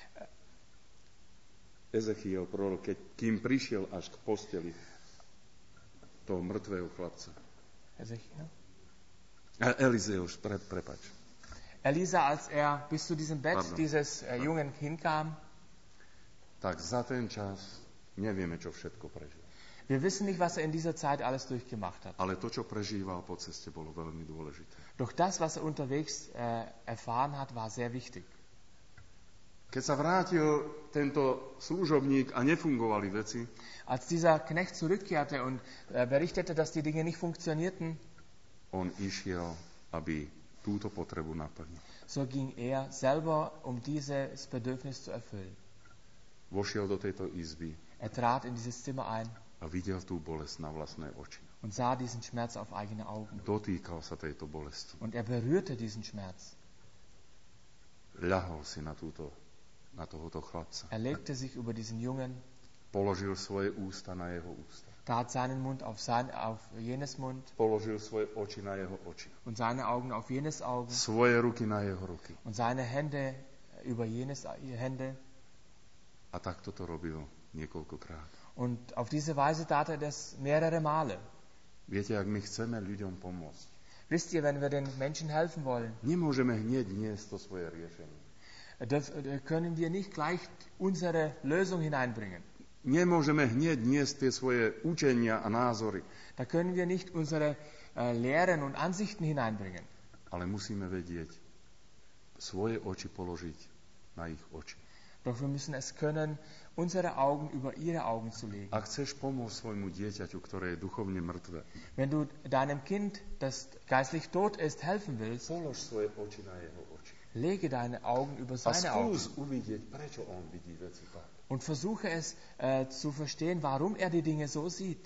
Ezechiel, prorok, keď, kým prišiel až k posteli toho mŕtvého chlapca. Ezechiel? A Elizeus, pre, prepač. Elisa, als er bis zu diesem Bett Pardon. dieses äh, Jungen hinkam, Tak za ten čas nevieme, čo všetko prežil. wir wissen nicht, was er in dieser Zeit alles durchgemacht hat. Ale to, čo prežíval po ceste, bolo veľmi dôležité. Doch das, was er unterwegs äh, erfahren hat, war sehr wichtig. Keď sa vrátil tento služobník a nefungovali veci, Als dieser Knecht zurückkehrte und äh, berichtete, dass die Dinge nicht funktionierten, on išiel, aby túto potrebu naplnil. so ging er selber, um dieses Bedürfnis zu erfüllen. Vošiel do tejto izby Er trat in dieses Zimmer ein a videl tú bolesť na vlastné oči. und sah diesen Schmerz auf eigene Augen. Dotýkal sa tejto bolesti. Und er berührte diesen Schmerz. Ľahol si na, túto, na tohoto chlapca. Er legte sich über diesen Jungen, Položil svoje ústa na jeho ústa. tat seinen Mund auf, sein, auf jenes Mund Položil svoje oči na jeho oči. und seine Augen auf jenes Augen Svoje ruky na jeho ruky. und seine Hände über jenes Hände. A takto to robil niekoľkokrát. Und auf diese Weise tat er das mehrere Male. Viete, ak my chceme ľuďom pomôcť, Wisst ihr, wenn wir den Menschen helfen wollen, nemôžeme hneď niesť to svoje riešenie. dürf, können wir nicht gleich unsere Lösung hineinbringen. Nemôžeme hneď niesť tie svoje učenia a názory, Da können wir nicht unsere äh, Lehren und Ansichten hineinbringen. ale musíme vedieť svoje oči položiť na ich oči. Doch wir müssen es können, unsere Augen über ihre Augen zu legen. Ak chceš pomôcť svojmu dieťaťu, ktoré je duchovne mŕtve, Wenn du deinem Kind, das geistlich tot ist, helfen willst, polož svoje oči na jeho oči. lege deine Augen über A seine Augen skús uvidieť, prečo on vidí veci tak. und versuche es äh, zu verstehen, warum er die Dinge so sieht.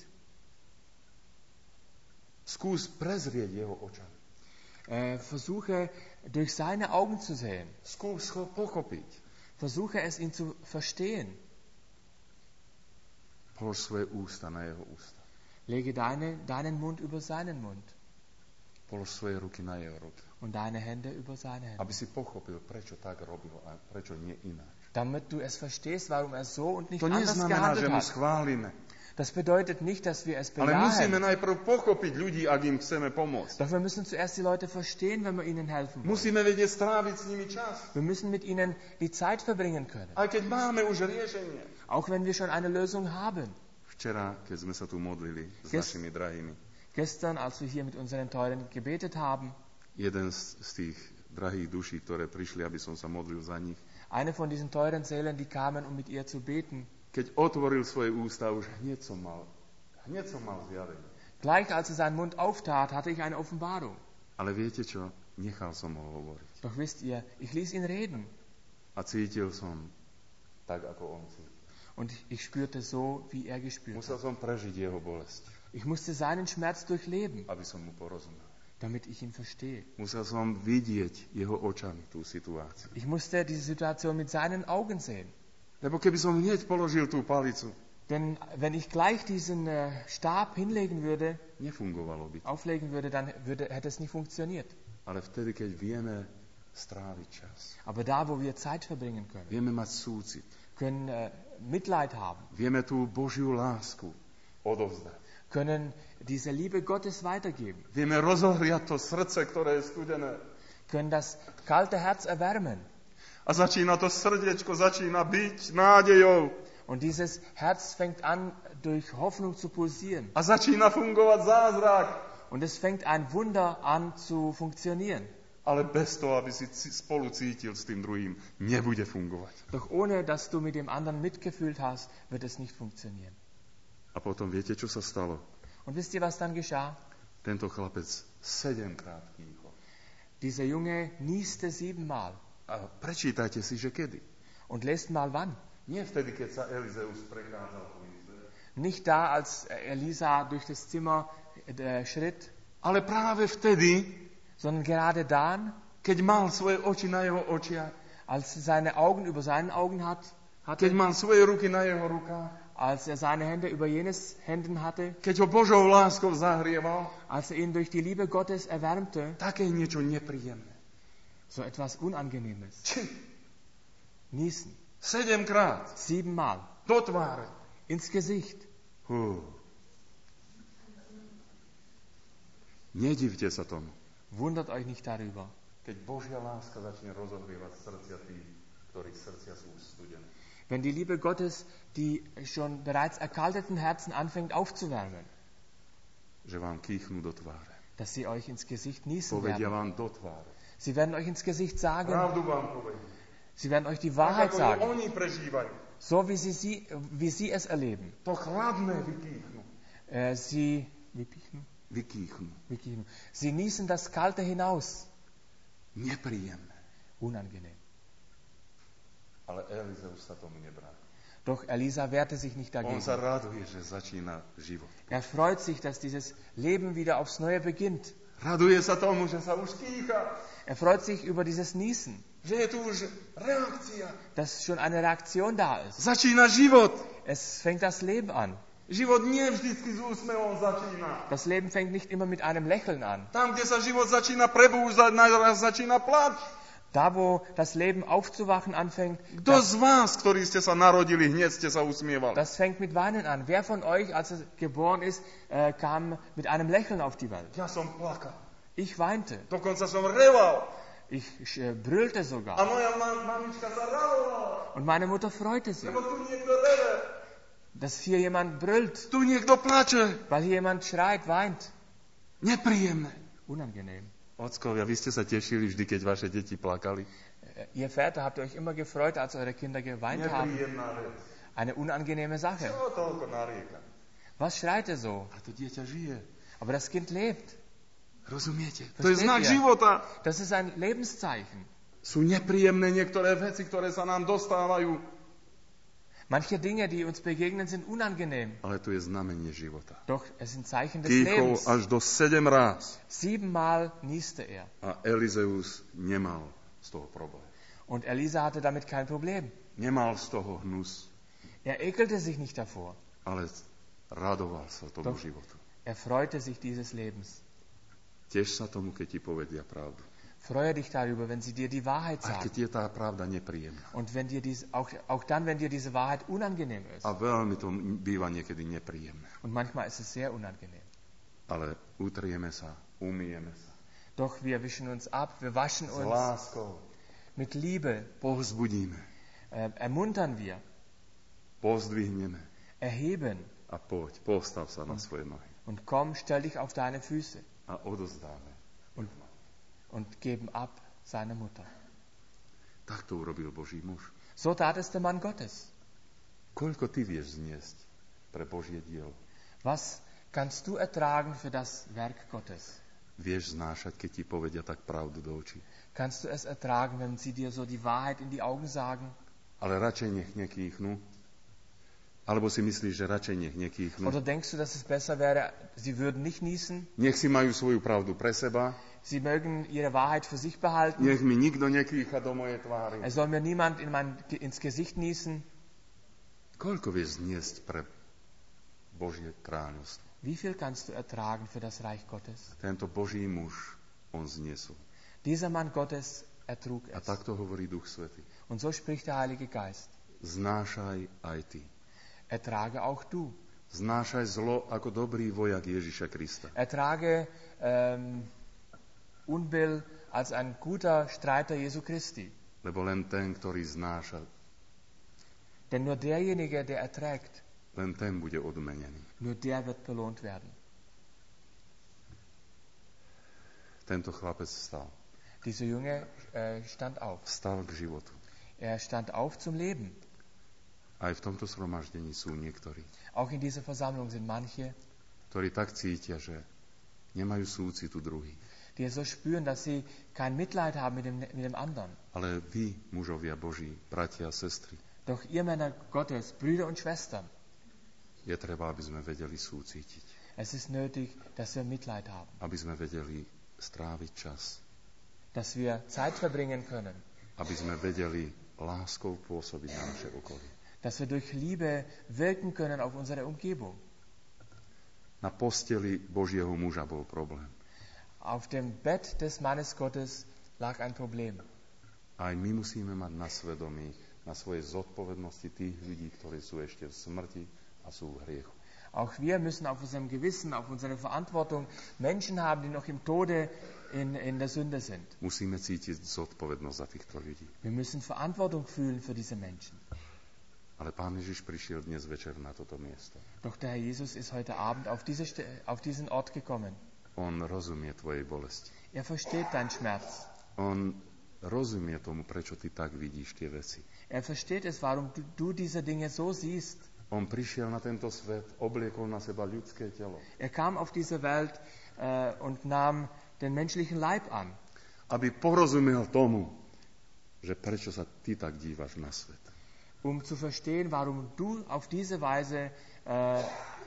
Skús prezrieť jeho očami. Äh, versuche durch seine Augen zu sehen. Skús ho pochopiť. Versuche es, ihn zu verstehen. Polož svoje ústa na jeho ústa. Lege deine, deinen Mund über seinen Mund Polož svoje ruky na jeho ruky. und deine Hände über seine Hände. Aby si pochopil, prečo tak robil a prečo nie ináč. Damit du es verstehst, warum er so und nicht To anders neznamená, že gehandelt mu hat. schválime. Das bedeutet nicht, dass wir es Ale musíme bejahen. najprv pochopiť ľudí, ak im chceme pomôcť. Doch wir müssen zuerst die Leute verstehen, wenn wir ihnen helfen wollen. Musíme vedieť stráviť s nimi čas. Wir müssen mit ihnen die Zeit verbringen können. Aj keď máme už riešenie. Auch wenn wir schon eine Lösung haben. Včera, keď sme sa tu modlili s Yes. našimi drahými, Gestern, als wir hier mit unseren Teuren gebetet haben, jeden z, z tých drahých duší, ktoré prišli, aby som sa modlil za nich, eine von diesen teuren Seelen, die kamen, um mit ihr zu beten, keď otvoril svoje ústa, už hneď som mal Hneď som mal zjavenie. Gleich als er seinen Mund auftat, hatte ich eine Offenbarung. Ale viete čo? Nechal som ho hovoriť. Doch wisst ihr, ich ließ ihn reden. A cítil som tak, ako on cítil. Und ich spürte so, wie er gespürt Musel hat. som prežiť jeho bolesť, Ich musste seinen Schmerz durchleben, aby som mu porozumel. damit ich ihn verstehe. Musel som vidieť jeho očami tú situáciu. Ich musste diese Situation mit seinen Augen sehen. Lebo keby som hneď položil tú palicu, Denn wenn ich gleich diesen äh, Stab hinlegen würde, nefungovalo by to. auflegen würde, dann würde, hätte es nicht funktioniert. Ale vtedy, keď vieme stráviť čas, Aber da, wo wir Zeit verbringen können, vieme mať súcit, können äh, Mitleid haben, vieme tú Božiu lásku odovzdať, können diese Liebe Gottes weitergeben, vieme rozohriať to srdce, ktoré je studené. können das kalte Herz erwärmen. A začína to srdiečko, začína byť nádejou. Und dieses Herz fängt an, durch Hoffnung zu pulsieren. A začína fungovať zázrak. Und es fängt ein Wunder an zu funktionieren. Ale bez toho, aby si c- spolu cítil s tým druhým, nebude fungovať. Doch ohne, dass du mit dem anderen mitgefühlt hast, wird es nicht funktionieren. A potom viete, čo sa stalo? Und wisst ihr, was dann geschah? Tento chlapec sedemkrát kýchol. Dieser Junge nieste siebenmal. A prečítajte si, že kedy. Und lest mal wann. Nie vtedy, keď sa Elizeus prechádzal po izbe, Nicht da, als Elisa durch das Zimmer äh, schritt, ale práve vtedy, sondern gerade dann, keď mal svoje oči na jeho očiach, als er seine Augen über seinen Augen hat, keď hatte, mal svoje ruky na jeho rukách, als er seine Hände über jenes Händen hatte, keď ho Božou láskou zahrieval, als er ihn durch die Liebe Gottes erwärmte, také niečo nepríjemné. so etwas Unangenehmes. Či, Niesen. sedemkrát Siebenmal. do tváre. Ins Gesicht. Hú. Nedivte sa tomu, Wundert euch nicht darüber. keď Božia láska začne rozohrievať srdcia tých, ktorých srdcia sú studené. Wenn die Liebe Gottes die schon bereits erkalteten Herzen anfängt aufzuwärmen, Že vám kýchnú do tváre. dass sie euch ins Gesicht niesen Povedia werden. vám do tváre. Sie werden euch ins Gesicht sagen, Pravdu vám povedia. sie werden euch die Tak, Wahrheit ako ju sagen, oni prežívajú. so wie sie, sie, wie sie es erleben. To chladné vykýchnú. Äh, sie, wie pichnu? Vykýchnú. Wie pichnu? Sie niesen das Kalte hinaus. Nepríjemné. Unangenehm. Ale Elizeus sa tomu nebráni. Doch Elisa wehrte sich nicht On dagegen. sa raduje, že začína život. Er freut sich, dass dieses Leben wieder aufs Neue beginnt. Raduje sa tomu, že sa už kýcha. Er freut sich über dieses Niesen, Že je tu už reakcia. dass schon eine Reaktion da ist. Začína život. Es fängt das Leben an. Život nie vždycky s úsmevom začína. Das Leben fängt nicht immer mit einem Lächeln an. Tam, kde sa život začína prebúzať, naraz začína plač. Da, wo das Leben aufzuwachen anfängt, Kto das, z vás, ktorí ste sa narodili, hneď ste sa usmievali? das fängt mit Weinen an. Wer von euch, als er geboren ist, äh, kam mit einem Lächeln auf die Welt? Ja som plakal. Ich weinte. Dokonca som reval. Ich äh, brüllte A sogar. moja ma- mamička sa radovala. Und meine Mutter freute sich, Lebo tu niekto reve. dass hier jemand brüllt, Tu niekto plače. weil hier jemand schreit, weint. Nepríjemné. Unangenehm. Ockovia, vy ste sa tešili vždy, keď vaše deti plakali? Äh, Ihr Väter habt ihr euch immer gefreut, als eure Kinder geweint haben. Nepríjemná vec. Eine unangenehme Sache. Čo toľko narieka? Was schreit er so? A to dieťa žije. Aber das Kind lebt. Rozumiete? To je Versteht znak ihr? života. Das ist ein Lebenszeichen. Sú nepríjemné niektoré veci, ktoré sa nám dostávajú. Manche Dinge, die uns begegnen, sind unangenehm. Ale to je znamenie života. Doch es sind Zeichen des Kýchol Lebens. až do sedem ráz. Siebenmal nieste er. A Elizeus nemal z toho problém. Und Elisa hatte damit kein Problem. Nemal z toho hnus, Er ekelte sich nicht davor. ale radoval sa tomu Doch. životu. Er freute sich dieses Lebens. Tiež sa tomu, keď ti povedia pravdu. Freue dich darüber, wenn sie dir die Wahrheit Aj keď sagen. je tá pravda nepríjemná. Und wenn dir dies, auch, auch dann, wenn dir diese Wahrheit unangenehm ist. A veľmi to býva niekedy nepríjemné. Und manchmal ist es sehr unangenehm. Ale utrieme sa, umieme sa. Doch wir wischen uns ab, wir waschen S uns láskou mit Liebe, povzbudíme, äh, ermuntern wir, pozdvihneme erheben a poď, postav sa na svoje nohy und komm, stell dich auf deine Füße a odozdáme. und, und geben ab seine Mutter. Tak to urobil Boží muž. So tat es der Mann Gottes. Koľko ty vieš zniesť pre Božie dielo? Was kannst du ertragen für das Werk Gottes? Vieš znášať, keď ti povedia tak pravdu do očí. Kannst du es ertragen, wenn sie dir so die Wahrheit in die Augen sagen? Ale radšej nech nekýchnú. Alebo si myslíš, že radšej nech nekýchnú. Oder denkst du, dass es besser wäre, sie würden nicht niesen? Nech si majú svoju pravdu pre seba. Sie mögen ihre Wahrheit für sich behalten. Nech mi nikto nekýcha do mojej tvári. Es soll mir niemand in mein, ins Gesicht niesen. Koľko vieš zniesť pre Božie kráľovstvo? Wie viel kannst du ertragen für das Reich Gottes? Tento Boží muž, on zniesol. Dieser Mann Gottes ertrug A es. takto hovorí Duch Svätý. Und so spricht der Heilige Geist. Znášaj aj ty. Ertrage auch du. Znášaj zlo ako dobrý vojak Ježiša Krista. Ertrage ähm, Unbill als ein guter Streiter Jesu Christi. Lebo len ten, ktorý znáša, Denn nur derjenige, der erträgt, len ten bude odmenený. nur der wird belohnt werden. Tento chlapec stal. Dieser Junge äh, stand auf. Stal k životu. Er stand auf zum Leben. Aj v tomto zhromaždení sú niektorí, Auch in dieser Versammlung sind manche, ktorí tak cítia, že nemajú súcit u druhých. die so spüren, dass sie kein Mitleid haben mit dem, mit dem anderen. Ale vy, mužovia Boží, bratia a sestry, Doch ihr Männer Gottes, Brüder und Schwestern, je treba, aby sme vedeli súcitiť. es ist nötig, dass wir Mitleid haben, Aby sme vedeli stráviť čas. dass wir Zeit verbringen können, Aby sme vedeli láskou pôsobiť na naše okolie. dass wir durch Liebe wirken können auf unsere Umgebung. Na posteli Božieho muža bol problém. Auf dem Bett des Mannes Gottes lag ein Problem. Aj my musíme mať na svedomí, na svojej zodpovednosti tých ľudí, ktorí sú ešte v smrti a sú v hriechu. Auch wir müssen auf unserem Gewissen, auf unsere Verantwortung Menschen haben, die noch im Tode in, in der Sünde sind. Musíme cítiť zodpovednosť za týchto ľudí. Wir müssen Verantwortung fühlen für diese Menschen. Ale Pán Ježiš prišiel dnes večer na toto miesto. Doch der Herr Jesus ist heute Abend auf, diese, Ste- auf diesen Ort gekommen. On rozumie tvojej bolesti. Er versteht deinen Schmerz. On rozumie tomu, prečo ty tak vidíš tie veci. Er versteht es, warum du, du diese Dinge so siehst. On prišiel na tento svet, obliekol na seba ľudské telo, Er kam auf diese Welt äh, und nahm den menschlichen Leib an, aby porozumel tomu, že prečo sa ty tak dívaš na svet. um zu verstehen, warum du auf diese Weise äh,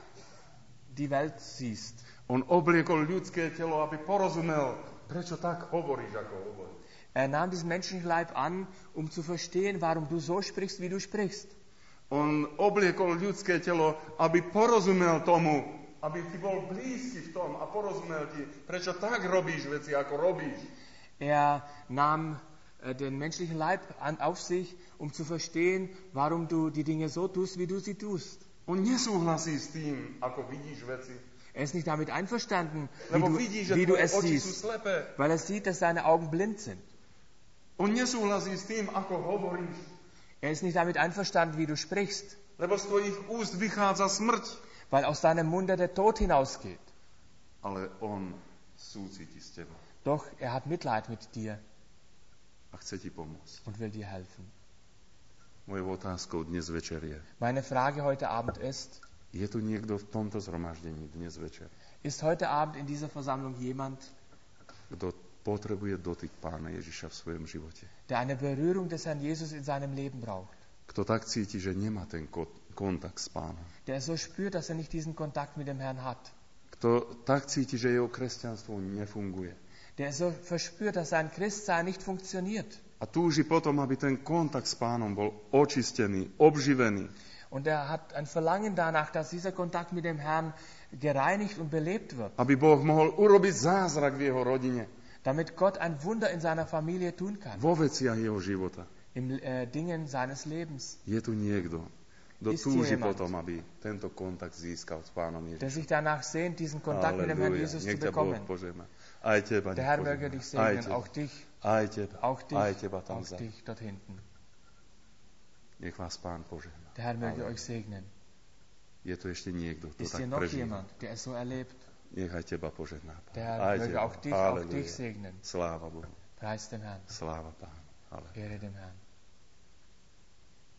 die Welt siehst. On obliekol ľudské telo, aby porozumel, prečo tak hovoríš, ako hovoríš. Er nahm diesen menschlichen Leib an, um zu verstehen, warum du so sprichst, wie du sprichst. On obliekol ľudské telo, aby porozumel tomu, aby ti bol blízky v tom a porozumel ti, prečo tak robíš veci, ako robíš. Er nahm äh, den menschlichen Leib an, auf sich, um zu verstehen, warum du die Dinge so tust, wie du sie tust. On nesúhlasí s tým, ako vidíš veci, Er ist nicht damit einverstanden, wie lebo du, vidí, že wie du tvoje es oči sú siehst, slepé. weil er sieht, dass deine Augen blind sind. On nesúhlasí s tým, ako hovoríš, Er ist nicht damit einverstanden, wie du sprichst, lebo z tvojich úst vychádza smrť. weil aus deinem Munde der Tod hinausgeht. Ale on súciti s tebou Doch er hat Mitleid mit dir a chce ti pomôcť. und will dir helfen. Mojou otázkou dnes večer je, Meine Frage heute Abend ist, je tu niekto v tomto zhromaždení dnes večer, ist heute Abend in dieser Versammlung jemand, kto potrebuje dotyk Pána Ježiša v svojom živote? der eine Berührung des Herrn Jesus in seinem Leben braucht? Kto tak cíti, že nemá ten ko- kontakt s Pánom? Der so spürt, dass er nicht diesen Kontakt mit dem Herrn hat? Kto tak cíti, že jeho kresťanstvo nefunguje? Der so verspürt, dass sein Christsein nicht funktioniert? A túži potom, aby ten kontakt s Pánom bol očistený, obživený. Und er hat ein Verlangen danach, dass dieser Kontakt mit dem Herrn gereinigt und belebt wird, Aby Boh mohol urobiť zázrak v jeho rodine, damit Gott ein Wunder in seiner Familie tun kann, vo veciach jeho života. in äh, Dingen seines Lebens, Je tu niekto, kto Ist túži jemand, potom, aby tento kontakt získal s Pánom der Ježišom. sich danach sehnt, diesen Kontakt mit dem Herrn Halleluja. Jesus zu Nech ťa Boh bekommen. požehná. Aj teba Der nech Herr möge požehná. dich Aj segnen, teba, auch dich, aj teba, auch dich, aj teba tam auch za. dich dort hinten. Nech vás Pán požehná. Der Herr möge Halleluja. euch segnen. Je tu ešte niekto, kto Ist tak hier noch prežíva. jemand, der es so erlebt? Nech aj teba požehná. Pán. Der Herr Aj möge teba. auch dich, auch Halleluja. dich segnen. Sláva Bohu. Preis dem Herrn, Sláva Pánu. Halleluja. Ehre dem Herrn.